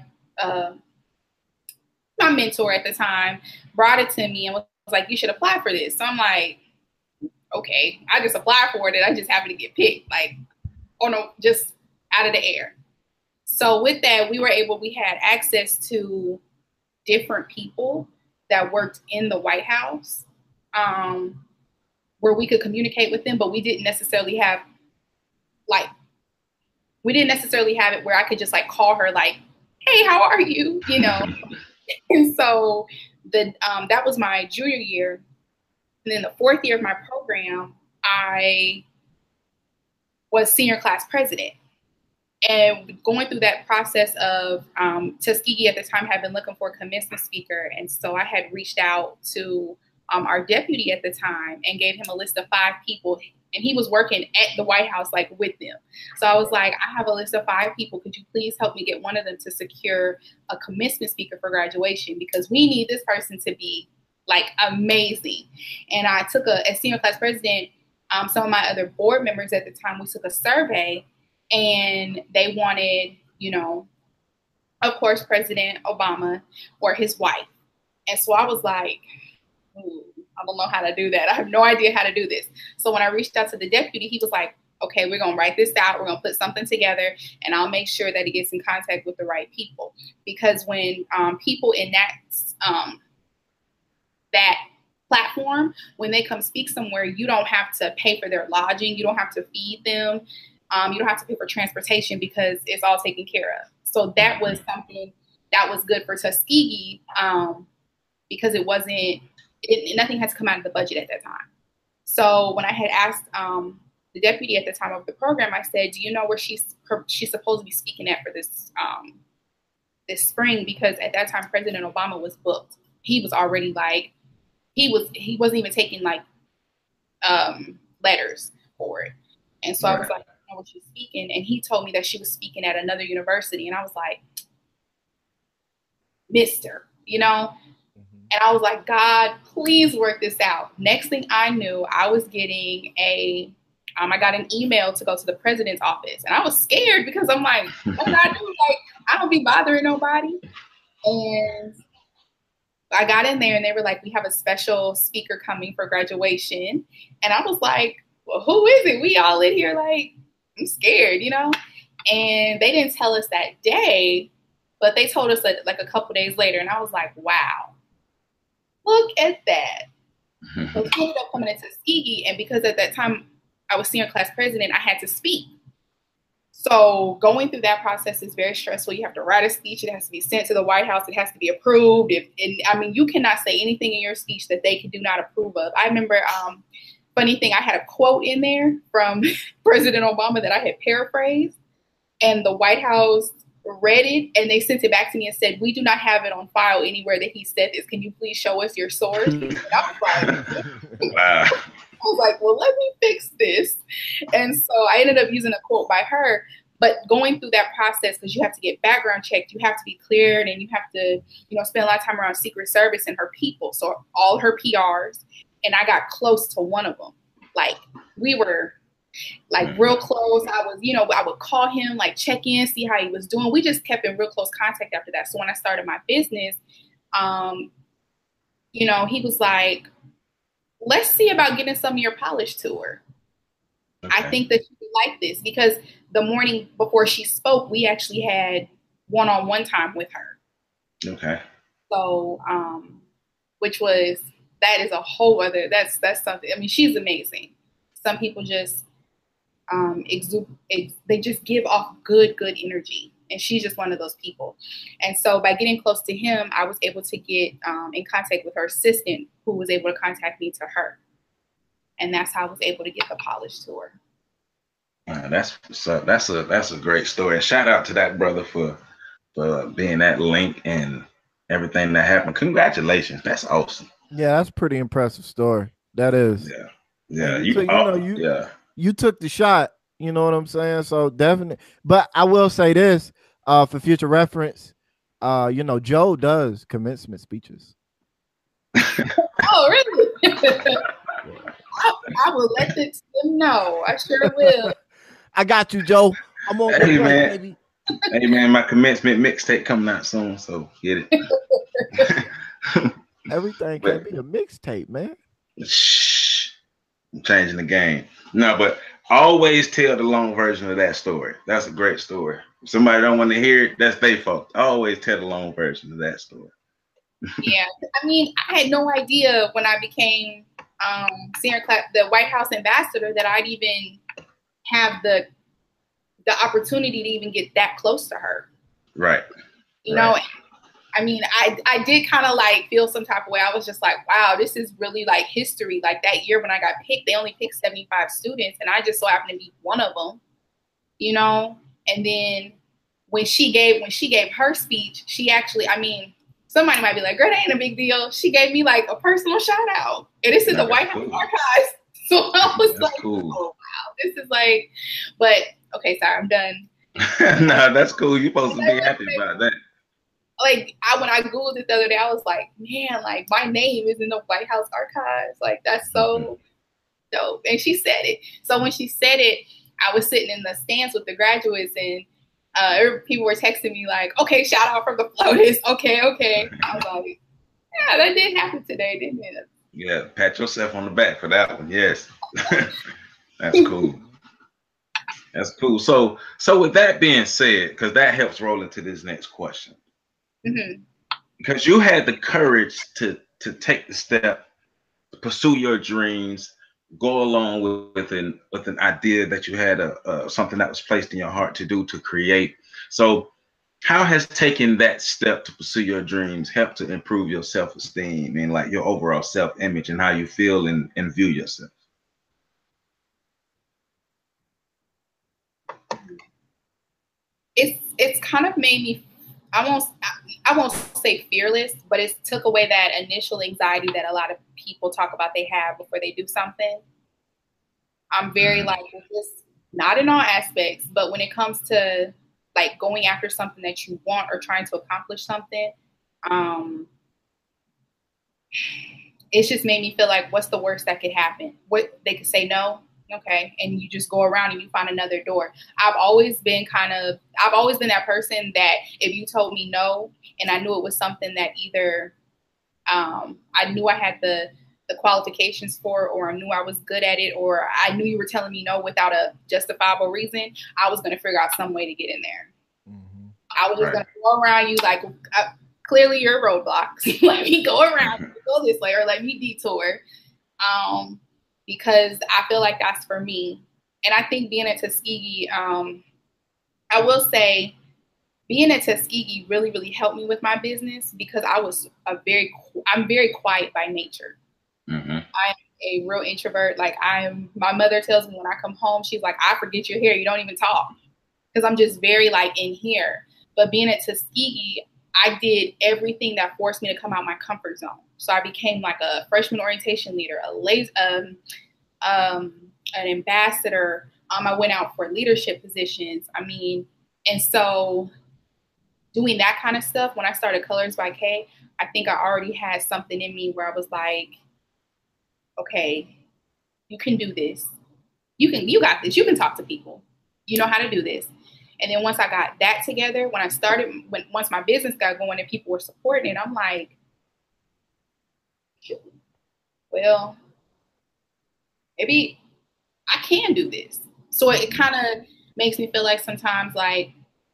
mentor at the time brought it to me and was like, you should apply for this. So I'm like, okay, I just applied for it. I just happened to get picked, like, oh no, just out of the air. So with that, we had access to different people that worked in the White House, where we could communicate with them, but we didn't necessarily have it where I could just like call her like, hey, how are you? You know? And so that was my junior year. And then the fourth year of my program, I was senior class president. And going through that process of Tuskegee at the time had been looking for a commencement speaker. And so I had reached out to our deputy at the time and gave him a list of 5 people. And he was working at the White House, like with them. So I was like, I have a list of 5 people. Could you please help me get one of them to secure a commencement speaker for graduation? Because we need this person to be like amazing. And I took as senior class president, some of my other board members at the time, we took a survey. And they wanted, you know, of course, President Obama or his wife. And so I was like, I don't know how to do that. I have no idea how to do this. So when I reached out to the deputy, he was like, okay, we're going to write this out. We're going to put something together and I'll make sure that it gets in contact with the right people. Because when people in that platform, when they come speak somewhere, you don't have to pay for their lodging. You don't have to feed them. You don't have to pay for transportation because it's all taken care of. So that was something that was good for Tuskegee because nothing had to come out of the budget at that time. So when I had asked the deputy at the time of the program, I said, do you know where she's supposed to be speaking at for this spring? Because at that time, President Obama was booked. He was already like, he wasn't even taking like letters for it. And so I was like, I know where she's speaking. And he told me that she was speaking at another university. And I was like, mister, you know? And I was like, God, please work this out. Next thing I knew, I was getting I got an email to go to the president's office. And I was scared because I'm like, what did I do? Like, I don't be bothering nobody. And I got in there and they were like, we have a special speaker coming for graduation. And I was like, well, who is it? We all in here like, I'm scared, you know? And they didn't tell us that day, but they told us that like a couple days later. And I was like, wow, look at that. So we ended up coming into Tuskegee. And because at that time I was senior class president, I had to speak. So going through that process is very stressful. You have to write a speech. It has to be sent to the White House. It has to be approved. You cannot say anything in your speech that they do not approve of. I remember, funny thing, I had a quote in there from President Obama that I had paraphrased, and the White House read it and they sent it back to me and said, we do not have it on file anywhere that he said this. Can you please show us your source? And I was like, wow. I was like, well, let me fix this. And so I ended up using a quote by her. But going through that process, because you have to get background checked, you have to be cleared, and you have to, spend a lot of time around Secret Service and her people. So all her PRs, and I got close to one of them. Like, we were like real close. I was, I would call him, like check in, see how he was doing. We just kept in real close contact after that. So when I started my business, he was like, let's see about getting some of your polish to her. Okay. I think that you would like this, because the morning before she spoke, we actually had one-on-one time with her. Okay. So, that is a whole other, that's something. I mean, she's amazing. Some people just they just give off good energy. And she's just one of those people. And so by getting close to him, I was able to get in contact with her assistant, who was able to contact me to her. And that's how I was able to get the polish to her. That's a great story. And shout out to that brother for being that link and everything that happened. Congratulations. That's awesome. Yeah, that's a pretty impressive story. That is. Yeah. You took the shot. You know what I'm saying? So definitely. But I will say this for future reference. Joe does commencement speeches. Oh, really? I will let them know. I sure will. I got you, Joe. I'm on Hey, the play, man. baby. Hey, man, my commencement mixtape coming out soon, so get it. Everything But- can't be a mixtape, man. Shh, I'm changing the game. No, but always tell the long version of that story. That's a great story. If somebody don't want to hear it, that's their fault. Always tell the long version of that story. Yeah, I mean, I had no idea when I became the White House ambassador that I'd even have the opportunity to even get that close to her. Right. You know, I mean, I did kind of like feel some type of way. I was just like, wow, this is really like history. Like that year when I got picked, they only picked 75 students, and I just so happened to be one of them. You know, and then when she gave her speech, she actually, I mean, somebody might be like, girl, that ain't a big deal. She gave me like a personal shout out. And this is the White House Archives. So I was like, cool. Oh, wow, this is like, but okay, sorry, I'm done. No, that's cool. You're supposed to be happy about that. Like, when I Googled it the other day, I was like, man, like my name is in the White House Archives. Like, that's so dope. And she said it. So when she said it, I was sitting in the stands with the graduates, and people were texting me like, okay, shout out from the FLOTUS. Okay. I was like, yeah, that did happen today, didn't it? Yeah, pat yourself on the back for that one. Yes. That's cool. That's cool. So with that being said, because that helps roll into this next question. Mm-hmm. Because you had the courage to take the step, to pursue your dreams, go along with an idea that you had something that was placed in your heart to do, to create. So how has taking that step to pursue your dreams helped to improve your self-esteem and like your overall self-image and how you feel and view yourself? It's kind of made me, I won't say fearless, but it took away that initial anxiety that a lot of people talk about they have before they do something. I'm very like, just not in all aspects, but when it comes to like going after something that you want or trying to accomplish something, it's just made me feel like, what's the worst that could happen? What they could say no, okay, and you just go around and you find another door. I've always been that person that if you told me no and I knew it was something that either I knew I had the qualifications for, or I knew I was good at it, or I knew you were telling me no without a justifiable reason, I was going to figure out some way to get in there. Mm-hmm. I was just going to go around you like, clearly you're a roadblock. Let me go around, go this way, or let me detour. Because I feel like that's for me. And I think being at Tuskegee, I will say being at Tuskegee really, really helped me with my business because I'm very quiet by nature. Mm-hmm. I'm a real introvert. Like my mother tells me when I come home, she's like, I forget you're here. You don't even talk. Because I'm just very like in here. But being at Tuskegee, I did everything that forced me to come out my comfort zone. So I became like a freshman orientation leader, an ambassador. I went out for leadership positions. I mean, and so doing that kind of stuff, when I started Colors by K, I think I already had something in me where I was like, okay, you can do this. You got this. You can talk to people. You know how to do this. And then once I got that together, once my business got going and people were supporting it, I'm like, well, maybe I can do this. So it kind of makes me feel like sometimes like,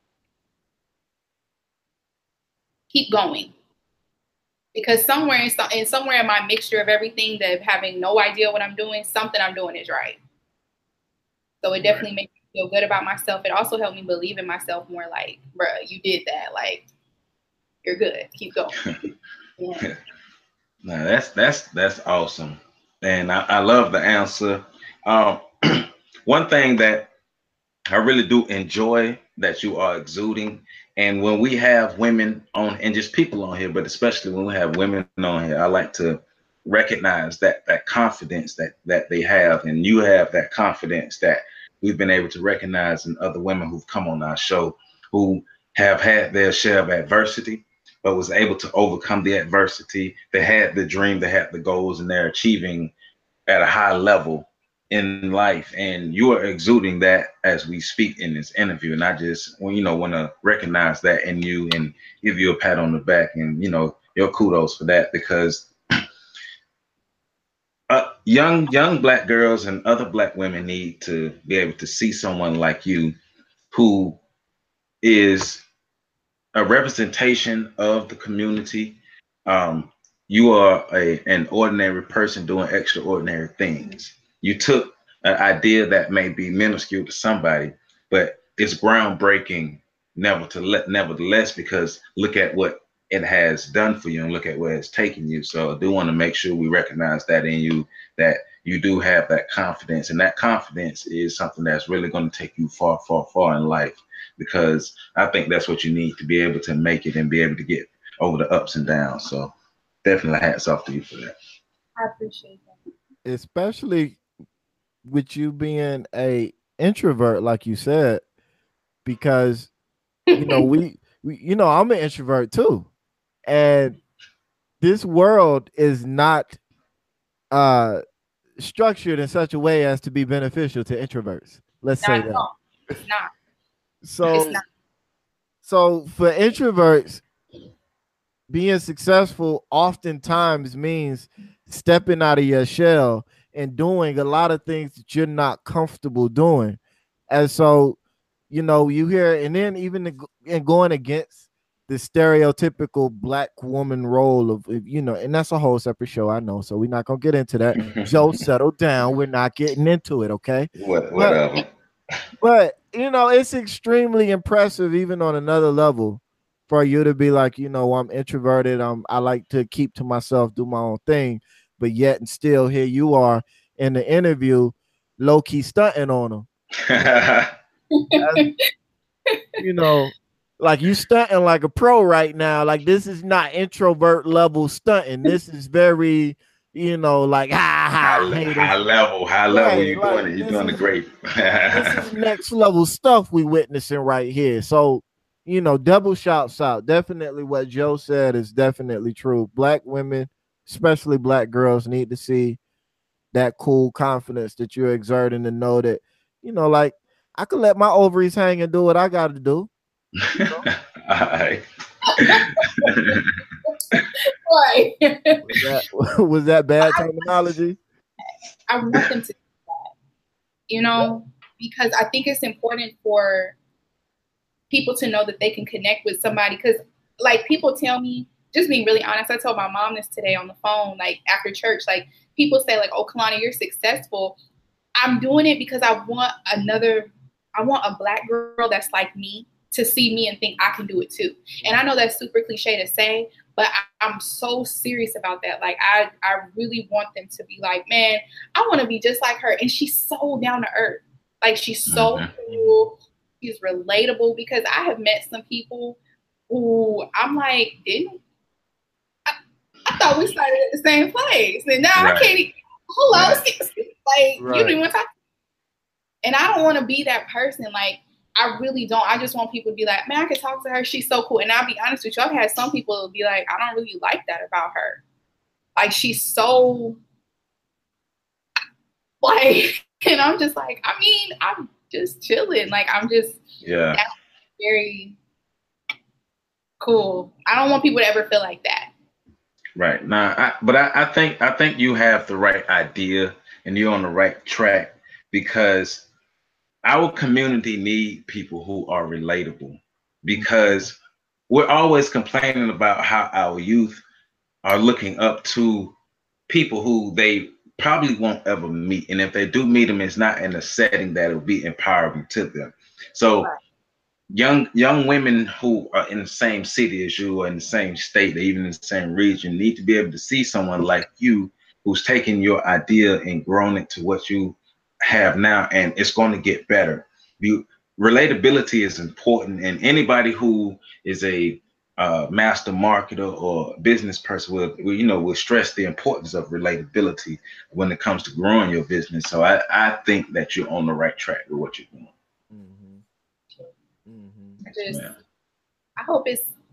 keep going. Because somewhere in my mixture of everything, that having no idea what I'm doing, something I'm doing is right. So it definitely makes me feel good about myself. It also helped me believe in myself more, like, bruh, you did that. Like, you're good. Keep going. Yeah. No, that's awesome. And I love the answer. One thing that I really do enjoy that you are exuding, and when we have women on, and just people on here, but especially when we have women on here, I like to recognize that confidence that they have, and you have that confidence that we've been able to recognize in other women who've come on our show who have had their share of adversity, but was able to overcome the adversity. They had the dream, they had the goals, and they're achieving at a high level in life. And you are exuding that as we speak in this interview. And I just, want to recognize that in you and give you a pat on the back and, your kudos for that, because young Black girls and other Black women need to be able to see someone like you who is a representation of the community. You are an ordinary person doing extraordinary things. You took an idea that may be minuscule to somebody, but it's groundbreaking nevertheless, because look at what it has done for you and look at where it's taken you. So I do want to make sure we recognize that in you, that you do have that confidence, and that confidence is something that's really going to take you far, far, far in life, because I think that's what you need to be able to make it and be able to get over the ups and downs. So definitely hats off to you for that. I appreciate that. Especially with you being a introvert, like you said, because we I'm an introvert too, and this world is not structured in such a way as to be beneficial to introverts. Let's say that. It's not. So for introverts, being successful oftentimes means stepping out of your shell and doing a lot of things that you're not comfortable doing. And so, you hear, and then even in going against the stereotypical Black woman role of, and that's a whole separate show, I know. So we're not going to get into that. Joe, settle down. We're not getting into it, okay? Whatever. But, it's extremely impressive, even on another level, for you to be like, I'm introverted. I like to keep to myself, do my own thing. But yet and still here you are in the interview, low-key stunting on them. Like you stunting like a pro right now. Like this is not introvert level stunting. This is very, like high level. Right, you're doing it. You're doing it great. This is next level stuff we witnessing right here. So, double shouts out. Definitely what Joe said is definitely true. Black women, especially Black girls, need to see that cool confidence that you're exerting and know that, like I could let my ovaries hang and do what I got to do. All right. Was that bad terminology? I want them to do that, because I think it's important for people to know that they can connect with somebody. Because, like, people tell me, just being really honest, I told my mom this today on the phone, like, after church, like, people say, like, oh, Kalani, you're successful. I'm doing it because I want a Black girl that's like me to see me and think I can do it too. And I know that's super cliche to say, but I'm so serious about that. Like, I really want them to be like, man, I want to be just like her. And she's so down to earth. Like, she's so cool. She's relatable, because I have met some people who I'm like, I thought we started at the same place. And now I can't even, hello, like, you didn't want to talk. And I don't want to be that person. Like, I really don't. I just want people to be like, man, I can talk to her. She's so cool. And I'll be honest with you, I've had some people be like, I don't really like that about her. Like, she's so, like, and I'm just like, I mean, I'm just chilling. Like, I'm just very cool. I don't want people to ever feel like that. Right. Now, I think you have the right idea and you're on the right track, because our community need people who are relatable, because we're always complaining about how our youth are looking up to people who they probably won't ever meet. And if they do meet them, it's not in a setting that will be empowering to them. So young women who are in the same city as you, or in the same state, or even in the same region, need to be able to see someone like you who's taken your idea and grown it to what you have now, and it's going to get better. Relatability is important, and anybody who is a master marketer or business person will stress the importance of relatability when it comes to growing your business. So I think that you're on the right track with what you're doing. I hope it's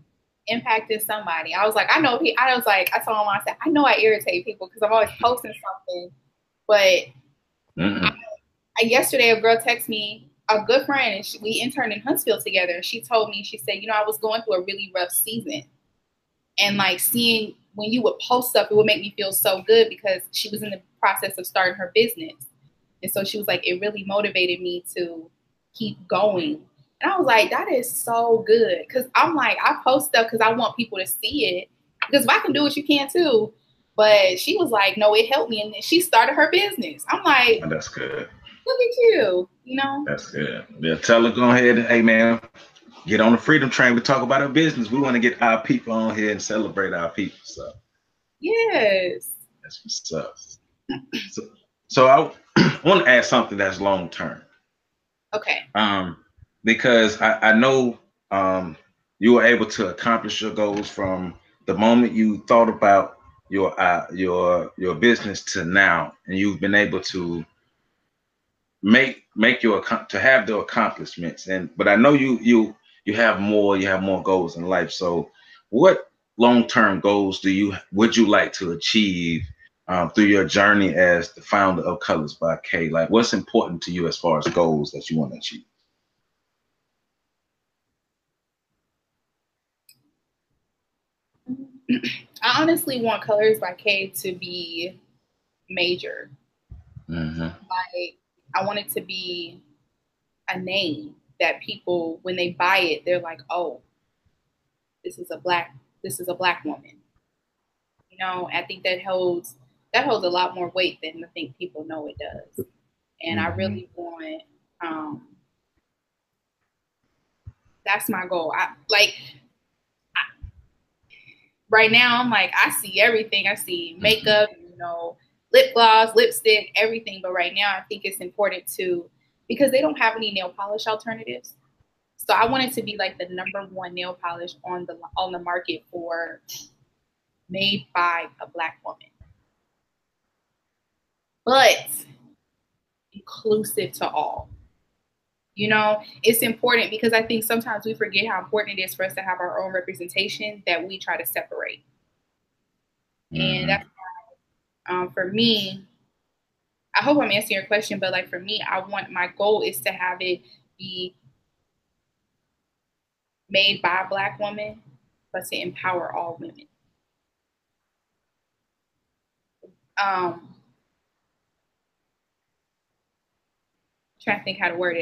impacted somebody. I was like, I know. I was like, I told him, I said, I know I irritate people because I'm always posting something. But yesterday, a girl texted me, a good friend, and we interned in Huntsville together. And she told me, she said, I was going through a really rough season, and like seeing when you would post stuff, it would make me feel so good because she was in the process of starting her business, and so she was like, it really motivated me to keep going. And I was like, that is so good. Because I'm like, I post stuff because I want people to see it. Because if I can do it, you can too. But she was like, no, it helped me. And then she started her business. I'm like, that's good. Look at you, That's good. Yeah, tell her, go ahead. Hey, man, get on the Freedom Train. We talk about our business. We want to get our people on here and celebrate our people. So, yes. That's what's up. So I want to ask something that's long term. Okay. Because I know you were able to accomplish your goals from the moment you thought about your business to now, and you've been able to make to have the accomplishments. But I know you have more goals in life. So what long-term goals would you like to achieve through your journey as the founder of Colors by K? Like, what's important to you as far as goals that you want to achieve? I honestly want Colors by K to be major. Like, I want it to be a name that people, when they buy it, they're like, oh, this is a black woman. I think that holds a lot more weight than I think people know it does. And I really want, that's my goal. Right now, I'm like, I see everything. I see makeup, lip gloss, lipstick, everything. But right now, I think it's important because they don't have any nail polish alternatives. So I want it to be like the #1 nail polish on the market made by a Black woman, but inclusive to all. It's important because I think sometimes we forget how important it is for us to have our own representation that we try to separate. And that's why, for me, I hope I'm answering your question, but like for me, my goal is to have it be made by a Black woman, but to empower all women. Trying to think how to word it.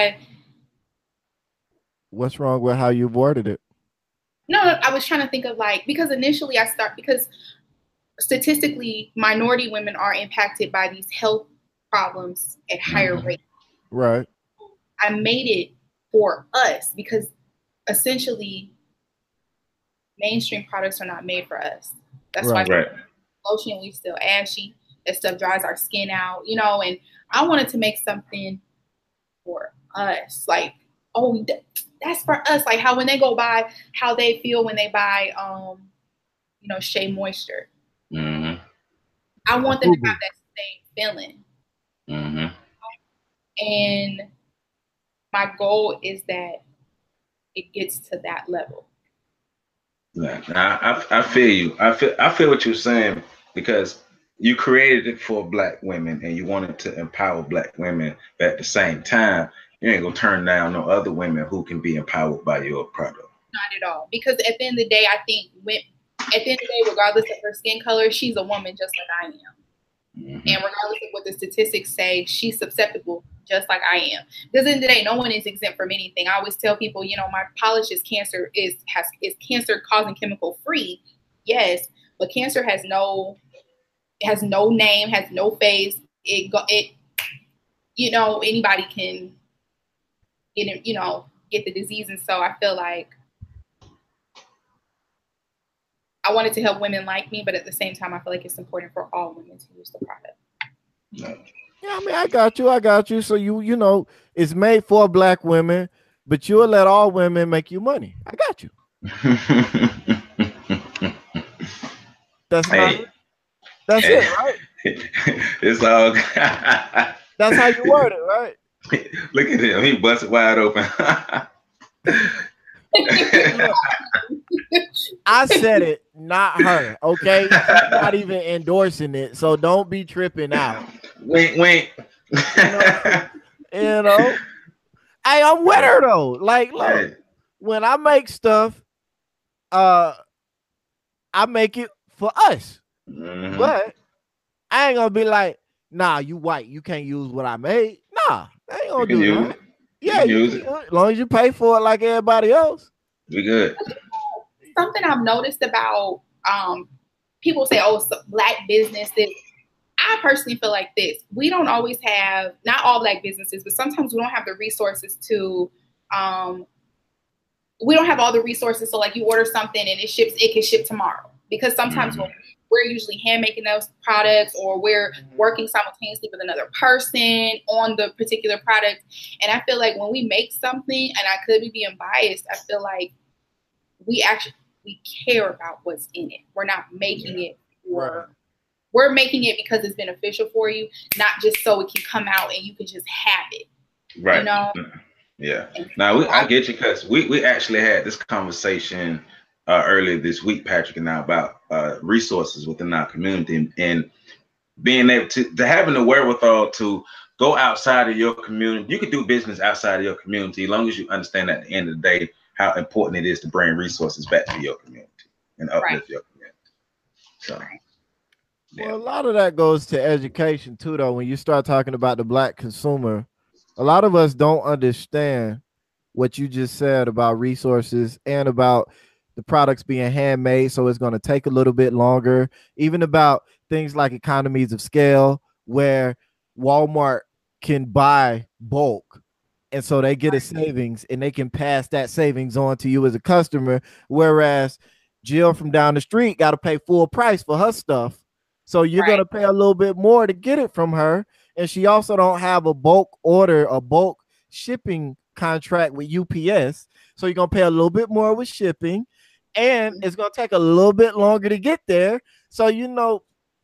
What's wrong with how you worded it? No, I was trying to think of because initially because statistically minority women are impacted by these health problems at higher rates. Right. I made it for us because essentially mainstream products are not made for us. That's why lotion, we still ashy. That stuff dries our skin out, and I wanted to make something for us. Like, oh, that's for us. Like how when they go buy, how they feel when they buy, Shea Moisture. I want them to have that same feeling. And my goal is that it gets to that level. Yeah, I feel you. I feel what you're saying because you created it for Black women and you wanted to empower Black women, but at the same time, you ain't gonna turn down no other women who can be empowered by your product. Not at all. Because at the end of the day, I think regardless of her skin color, she's a woman just like I am. And regardless of what the statistics say, she's susceptible just like I am. Because at the end of the day, no one is exempt from anything. I always tell people, my polish is cancer causing chemical free. Yes, but cancer has no name, has no face. Anybody can get the disease. And so I feel like I wanted to help women like me, but at the same time, I feel like it's important for all women to use the product. Yeah, I mean, I got you. So it's made for Black women, but you'll let all women make you money. I got you. That's it, right? It's all. That's how you word it, right? Look at him. He busted wide open. I said it, not her. Okay, she's not even endorsing it, so don't be tripping out. Wink, wink. You know. Hey, I'm with her though. Like, look, when I make stuff, I make it for us. Mm-hmm. But I ain't gonna be like, nah, you white, you can't use what I made. Nah, I ain't gonna do that. Yeah, you can, as long as you pay for it like everybody else. We good. Something I've noticed about people say, oh, so Black businesses. I personally feel like this. We don't always have, not all Black businesses, but sometimes we don't have the resources to, we don't have all the resources. So like you order something and it can ship tomorrow. Because sometimes we're usually hand making those products, or we're working simultaneously with another person on the particular product. And I feel like when we make something, and I could be being biased, I feel like we care about what's in it. We're not making it for, we're making it because it's beneficial for you, not just so it can come out and you can just have it. Right. You know? Yeah. Now I get you, because we actually had this conversation earlier this week, Patrick and I, about resources within our community, and being able to having the wherewithal to go outside of your community. You can do business outside of your community as long as you understand at the end of the day how important it is to bring resources back to your community and uplift your community. So, well, a lot of that goes to education too, though. When you start talking about the Black consumer, a lot of us don't understand what you just said about resources and about the products being handmade, so it's going to take a little bit longer. Even about things like economies of scale, where Walmart can buy bulk, and so they get a savings, and they can pass that savings on to you as a customer, whereas Jill from down the street got to pay full price for her stuff. So you're going to pay a little bit more to get it from her. And she also don't have a bulk order, a bulk shipping contract with UPS. So you're going to pay a little bit more with shipping, and it's going to take a little bit longer to get there. So, you know,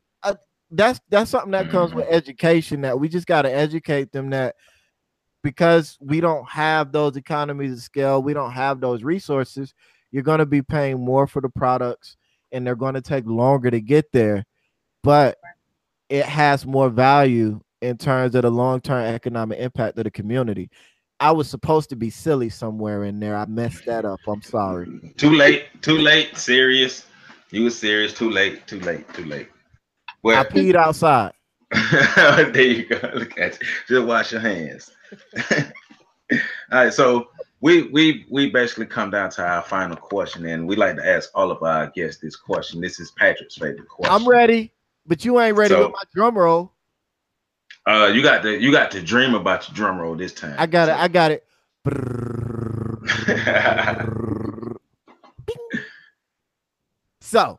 that's something that comes with education, that we just got to educate them that because we don't have those economies of scale, we don't have those resources, you're going to be paying more for the products, and they're going to take longer to get there. But it has more value in terms of the long-term economic impact of the community. I was supposed to be silly somewhere in there. I messed that up. I'm sorry. Too late. Serious. You were serious. Too late. Well, I peed outside. There you go. Look at you. Just wash your hands. All right. So we basically come down to our final question, and we like to ask all of our guests this question. This is Patrick's favorite question. I'm ready, but you ain't ready with my drum roll. You got to dream about your drum roll this time. I got it. So,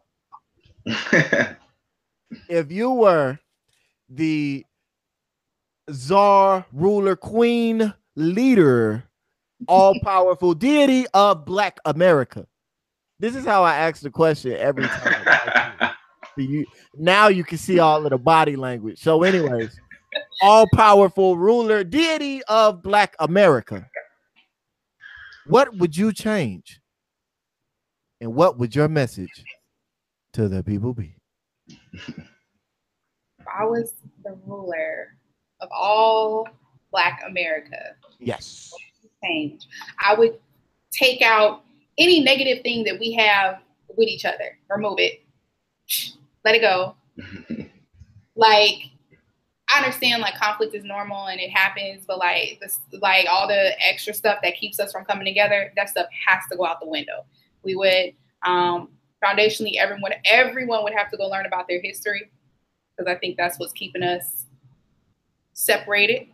if you were the czar, ruler, queen, leader, all-powerful deity of Black America, this is how I ask the question every time. Now you can see all of the body language. So anyways, all-powerful ruler, deity of Black America, what would you change? And what would your message to the people be? If I was the ruler of all Black America, yes, change, I would take out any negative thing that we have with each other. Remove it. Let it go. Like, I understand like conflict is normal and it happens, but like this, like all the extra stuff that keeps us from coming together, that stuff has to go out the window. We would foundationally, everyone would have to go learn about their history, because I think that's what's keeping us separated.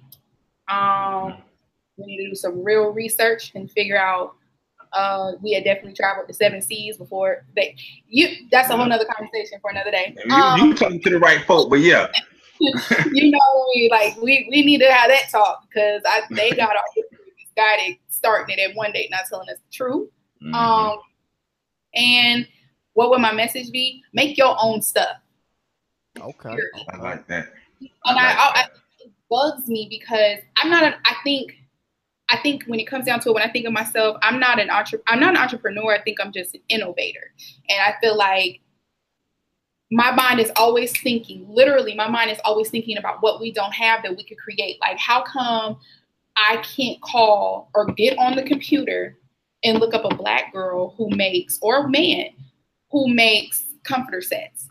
We need to do some real research and figure out. We had definitely traveled the 7 seas before. That's a whole nother conversation for another day. You talking to the right folk, but yeah. You know, we need to have that talk, because they got our history misguided, starting it at one date, not telling us the truth. Mm-hmm. And what would my message be? Make your own stuff. Okay, I like that. And it bugs me because I think I think when it comes down to it, when I think of myself, I'm not an entrepreneur. I think I'm just an innovator. And I feel like my mind is always thinking, literally, my mind is always thinking about what we don't have that we could create. Like, how come I can't call or get on the computer and look up a Black girl who makes, or a man who makes comforter sets,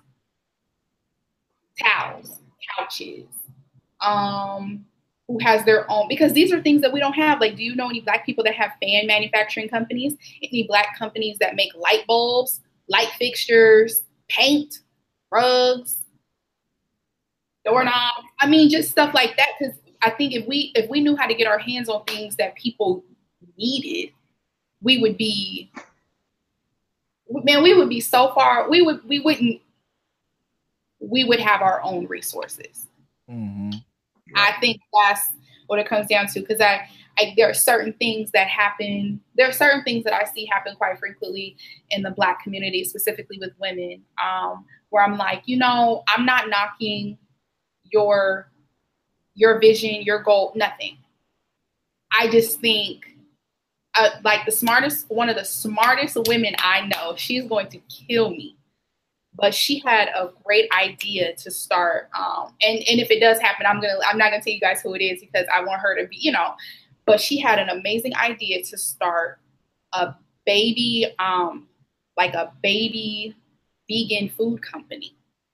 towels, couches, who has their own, because these are things that we don't have. Like, do you know any Black people that have fan manufacturing companies? Any Black companies that make light bulbs, light fixtures, paint, rugs, doorknobs? I mean, just stuff like that. Because I think if we knew how to get our hands on things that people needed, we would be so far. We would have our own resources. Mm-hmm. I think that's what it comes down to, because there are certain things that happen. There are certain things that I see happen quite frequently in the Black community, specifically with women, where I'm like, I'm not knocking your vision, your goal, nothing. I just think, like one of the smartest women I know, she's going to kill me. But she had a great idea to start. And if it does happen, I'm not gonna tell you guys who it is, because I want her to be, but she had an amazing idea to start a baby, like a baby vegan food company.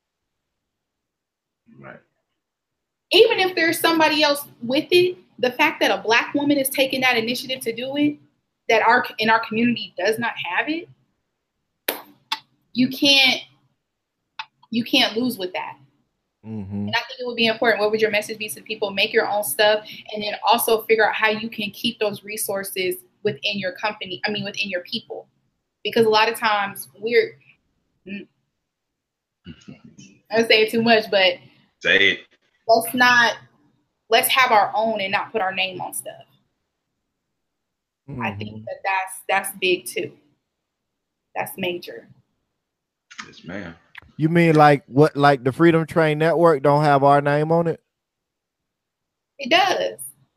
Right. Even if there's somebody else with it, the fact that a Black woman is taking that initiative to do it, that in our community does not have it, you can't lose with that. Mm-hmm. And I think it would be important. What would your message be to people? Make your own stuff, and then also figure out how you can keep those resources within your company. I mean, within your people, because a lot of times I don't say it too much, but say it. Let's have our own and not put our name on stuff. Mm-hmm. I think that's big too. That's major. Yes, ma'am. You mean like the Freedom Train Network don't have our name on it? It does.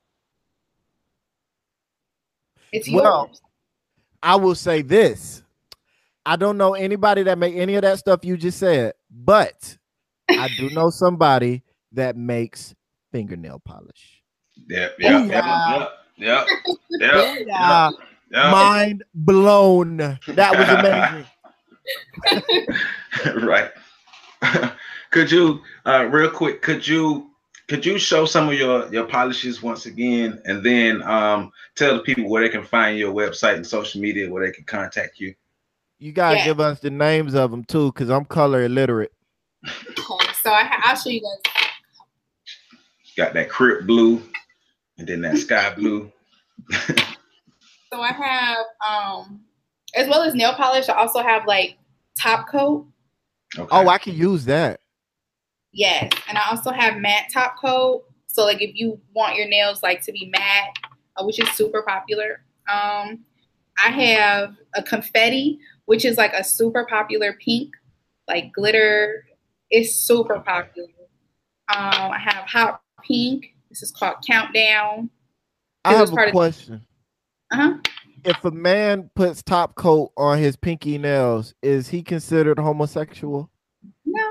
It's well, yours. I will say this. I don't know anybody that make any of that stuff you just said, but I do know somebody that makes fingernail polish. Yeah. Mind blown. That was amazing. Right. Could you real quick, could you show some of your polishes once again, and then tell the people where they can find your website and social media, where they can contact you? You gotta give us the names of them too, because I'm color illiterate. Okay, so I'll show you guys. Got that Crip blue, and then that sky blue. So I have, as well as nail polish, I also have like top coat. Okay. Oh, I can use that. Yes, and I also have matte top coat. So like if you want your nails like to be matte, which is super popular. I have a confetti, which is like a super popular pink, like glitter. It's super popular. I have hot pink. This is called Countdown. I have a question. Uh-huh. If a man puts top coat on his pinky nails, is he considered homosexual? No.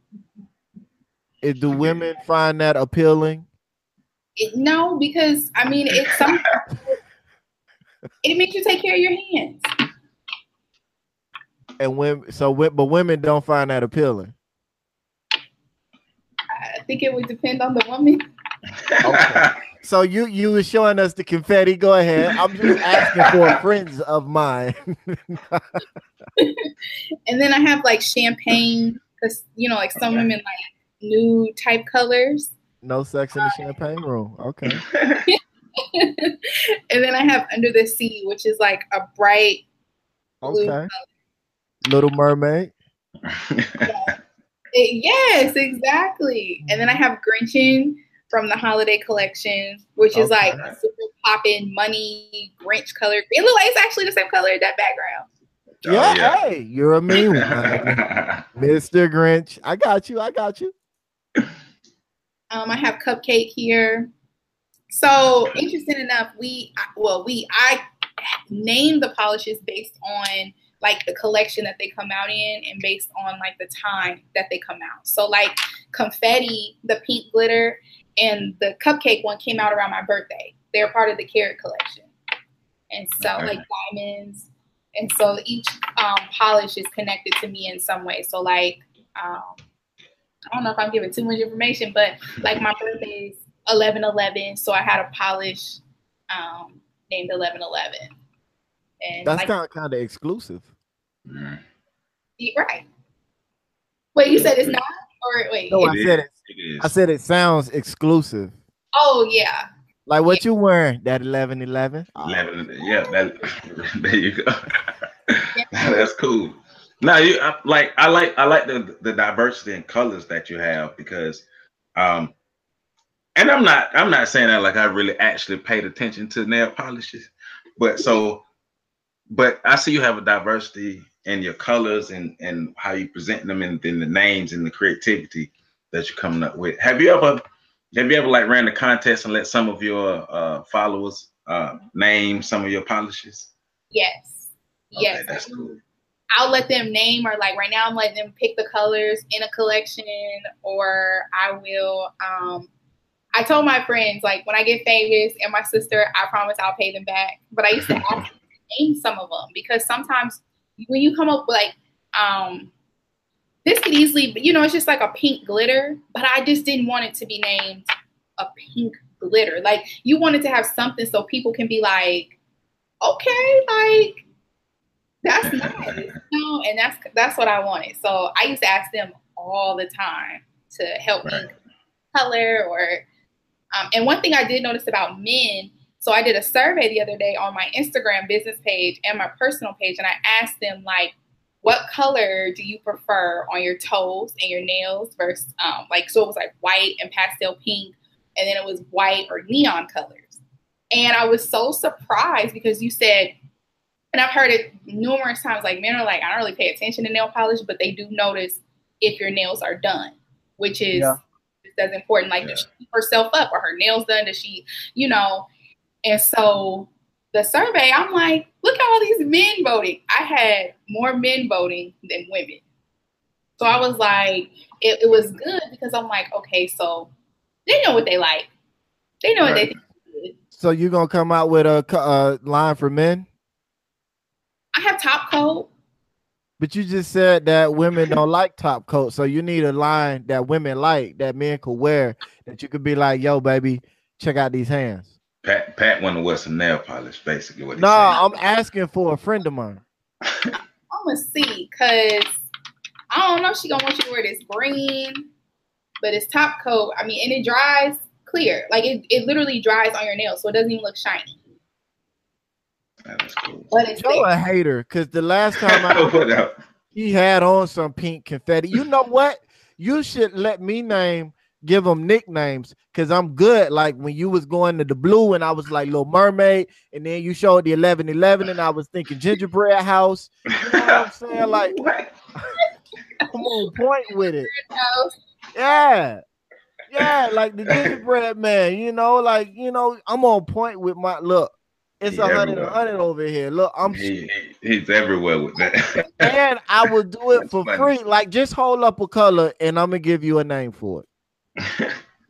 Do women find that appealing? No, because I mean it's something. It makes you take care of your hands. And but women don't find that appealing. I think it would depend on the woman. Okay. So you were showing us the confetti. Go ahead. I'm just asking for friends of mine. And then I have like champagne, because like some women like nude type colors. No sex in the champagne room. Okay. And then I have Under the Sea, which is like a bright blue color. Little Mermaid. Yes, exactly. And then I have Grinching from the holiday collection, which is like a super poppin' money Grinch color. It's actually the same color in that background. Yeah, hey, you're a mean one, Mr. Grinch. I got you. I have Cupcake here. So interesting enough, I named the polishes based on like the collection that they come out in and based on like the time that they come out. So like Confetti, the pink glitter, and the cupcake one came out around my birthday. They're part of the Carat collection. And so like diamonds. And so each polish is connected to me in some way. So like, I don't know if I'm giving too much information, but like my birthday is 11/11. So I had a polish named 11/11. And that's like, kind of exclusive. Right. Wait, you said it's not? Or wait. No, I said it sounds exclusive. Oh, yeah. Like what you wearing? That 11/11? 11, yeah, there you go. That's cool. Now I like the diversity in colors that you have because and I'm not saying that like I really actually paid attention to nail polishes, but I see you have a diversity in your colors and how you present them and then the names and the creativity that you're coming up with. Have you ever like ran a contest and let some of your followers name some of your polishes? Yes. Okay, yes. that's cool. I'll let them name, or like right now I'm letting them pick the colors in a collection, or I will I told my friends, like, when I get famous and my sister, I promise I'll pay them back. But I used to ask them to name some of them because sometimes when you come up with like this could easily, it's just like a pink glitter, but I just didn't want it to be named a pink glitter. Like, you wanted to have something so people can be like, okay, like, that's nice. And that's what I wanted. So I used to ask them all the time to help me color or and one thing I did notice about men, so I did a survey the other day on my Instagram business page and my personal page, and I asked them, like, what color do you prefer on your toes and your nails versus so it was like white and pastel pink, and then it was white or neon colors. And I was so surprised because you said, and I've heard it numerous times, like, men are like, I don't really pay attention to nail polish, but they do notice if your nails are done, which is that's important. Like, does she keep herself up? Or her nails done? Does she, And so the survey, I'm like, look at all these men voting. I had more men voting than women. So I was like, it was good because I'm like, okay, so they know what they like. They know what they think is good. So you're going to come out with a line for men? I have top coat. But you just said that women don't like top coat, so you need a line that women like, that men could wear, that you could be like, yo, baby, check out these hands. Pat want to wear some nail polish, basically. What I'm asking for a friend of mine. I'm going to see, because I don't know if she's going to want you to wear this green, but it's top coat. I mean, and it dries clear. Like, it literally dries on your nails, so it doesn't even look shiny. That is cool. But it's You're a hater, because the last time he had on some pink confetti. You know what? You should let me give them nicknames, because I'm good. Like, when you was going to the blue and I was like Little Mermaid, and then you showed the 11/11 and I was thinking Gingerbread House. You know what I'm saying? Like, I'm on point with it. Yeah, like the Gingerbread Man, I'm on point with my look. It's 100 over here. Look, he's everywhere with that. And I will do it for free. Like, just hold up a color and I'm gonna give you a name for it.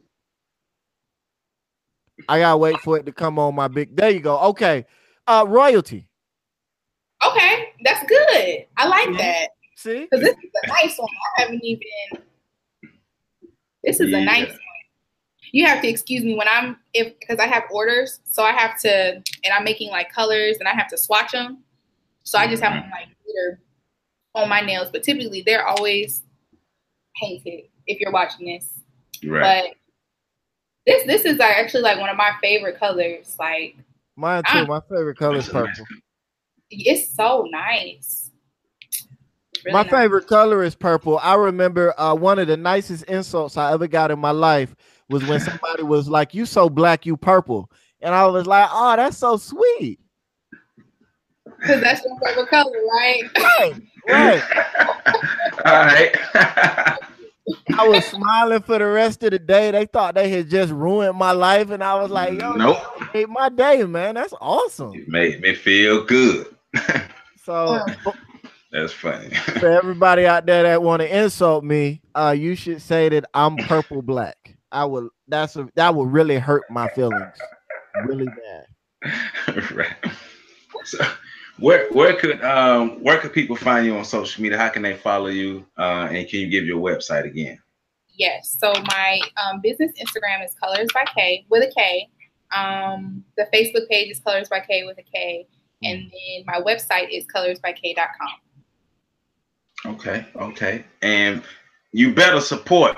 I gotta wait for it to come on my big. There you go. Okay. Royalty. Okay, that's good. I like that. See? Because this is a nice one. I haven't even. This is a nice one. You have to excuse me when because I have orders, so I have to, and I'm making like colors, and I have to swatch them. So I just have them like glitter on my nails, but typically they're always painted. If you're watching this, right? But this is actually like one of my favorite colors. Like, mine too. My favorite color is purple. It's so nice. Really my favorite color is purple. I remember one of the nicest insults I ever got in my life was when somebody was like, "You so black, you purple," and I was like, "Oh, that's so sweet." Because that's your favorite color, right? Right. All right. I was smiling for the rest of the day. They thought they had just ruined my life, and I was like, "Yo, nope, you made my day, man. That's awesome." it made me feel good. So, That's funny. for everybody out there that want to insult me, you should say that I'm purple black. That would really hurt my feelings, really bad. Right. So, where could people find you on social media? How can they follow you? And can you give your website again? Yes. So my business Instagram is Colors by K with a K. The Facebook page is Colors by K with a K. And then my website is colorsbyk.com. Okay. And you better support.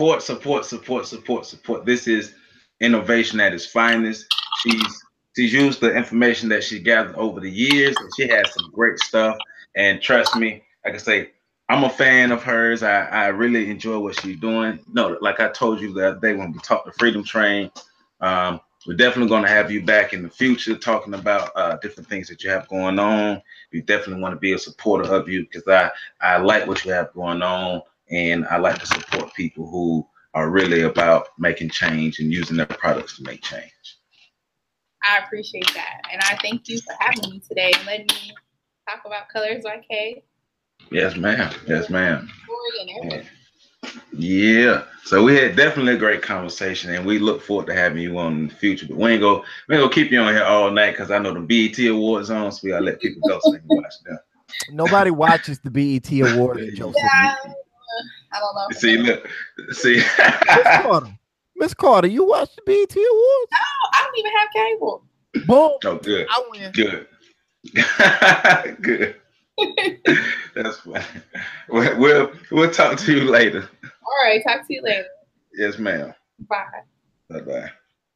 This is innovation at its finest. She's used the information that she gathered over the years, and she has some great stuff. And trust me, like I say, I'm a fan of hers. I really enjoy what she's doing. No, like I told you the other day when we talked to Freedom Train, we're definitely going to have you back in the future talking about different things that you have going on. We definitely want to be a supporter of you because I like what you have going on, and I like to support people who are really about making change and using their products to make change. I appreciate that. And I thank you for having me today and letting me talk about Colors by K. Yes, ma'am. Yeah. So we had definitely a great conversation, and we look forward to having you on in the future. But we ain't gonna keep you on here all night because I know the BET Awards on, so we gotta let people go so they can watch them. Nobody watches the BET Awards, Joseph. Yeah, I don't know. See. Miss Carter, you watch the BET Awards? No, I don't even have cable. Boom. Oh, good. I win. Good. Good. That's funny. We'll talk to you later. All right, talk to you later. Yes, ma'am. Bye. Bye-bye.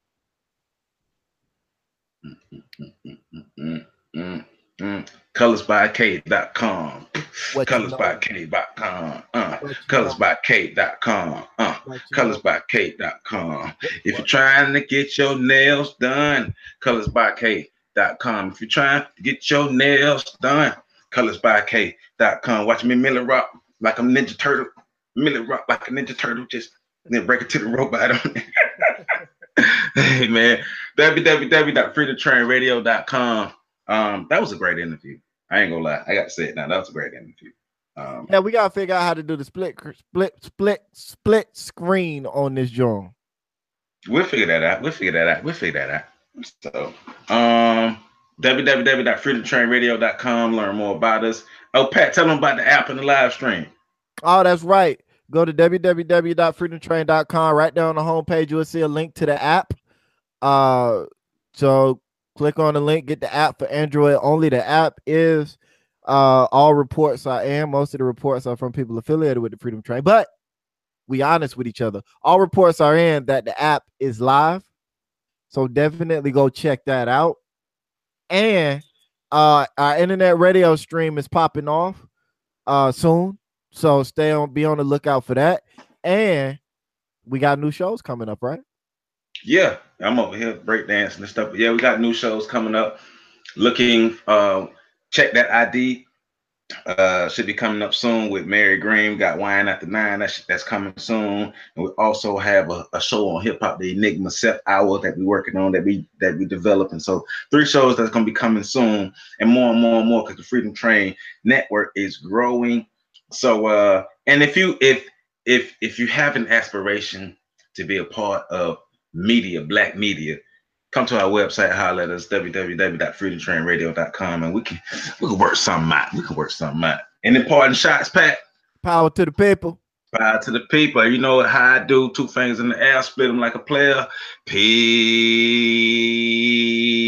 Colorsbyk.com. Colorsbyk.com. Colorsbyk.com. Colorsbyk.com. If you're trying to get your nails done, colorsbyk.com. If you're trying to get your nails done, colorsbyk.com. Watch me Millie rock like I'm Ninja Turtle. Millie rock like a Ninja Turtle. Just then break it to the robot on it. Hey man, www.freedomtrainradio.com. That was a great interview. I ain't gonna lie. I got to say it now. That was a great interview. Yeah, we gotta figure out how to do the split screen on this joint. We'll figure that out. So, www.freedomtrainradio.com. Learn more about us. Oh, Pat, tell them about the app and the live stream. Oh, that's right. Go to www.freedomtrain.com. Right there on the homepage, you will see a link to the app. So click on the link, get the app for Android only. The app is all reports are in. Most of the reports are from people affiliated with the Freedom Train, but we honest with each other. All reports are in that the app is live. So definitely go check that out. And our internet radio stream is popping off soon. So be on the lookout for that. And we got new shows coming up, right? Yeah, I'm over here breakdancing and stuff. But yeah, we got new shows coming up. Check that ID. Should be coming up soon with Mary Green. Got Wine After 9. That's coming soon. And we also have a show on hip hop, the Enigma Set Hour that we're working on, that we developing. So 3 shows that's gonna be coming soon, and more because the Freedom Train network is growing. So and if you have an aspiration to be a part of media, black media, come to our website, holler at us, www.freedomtrainradio.com, and we can work something out. Any parting shots, Pat? Power to the people. Power to the people. You know how I do. 2 fingers in the air, split them like a player. Peace.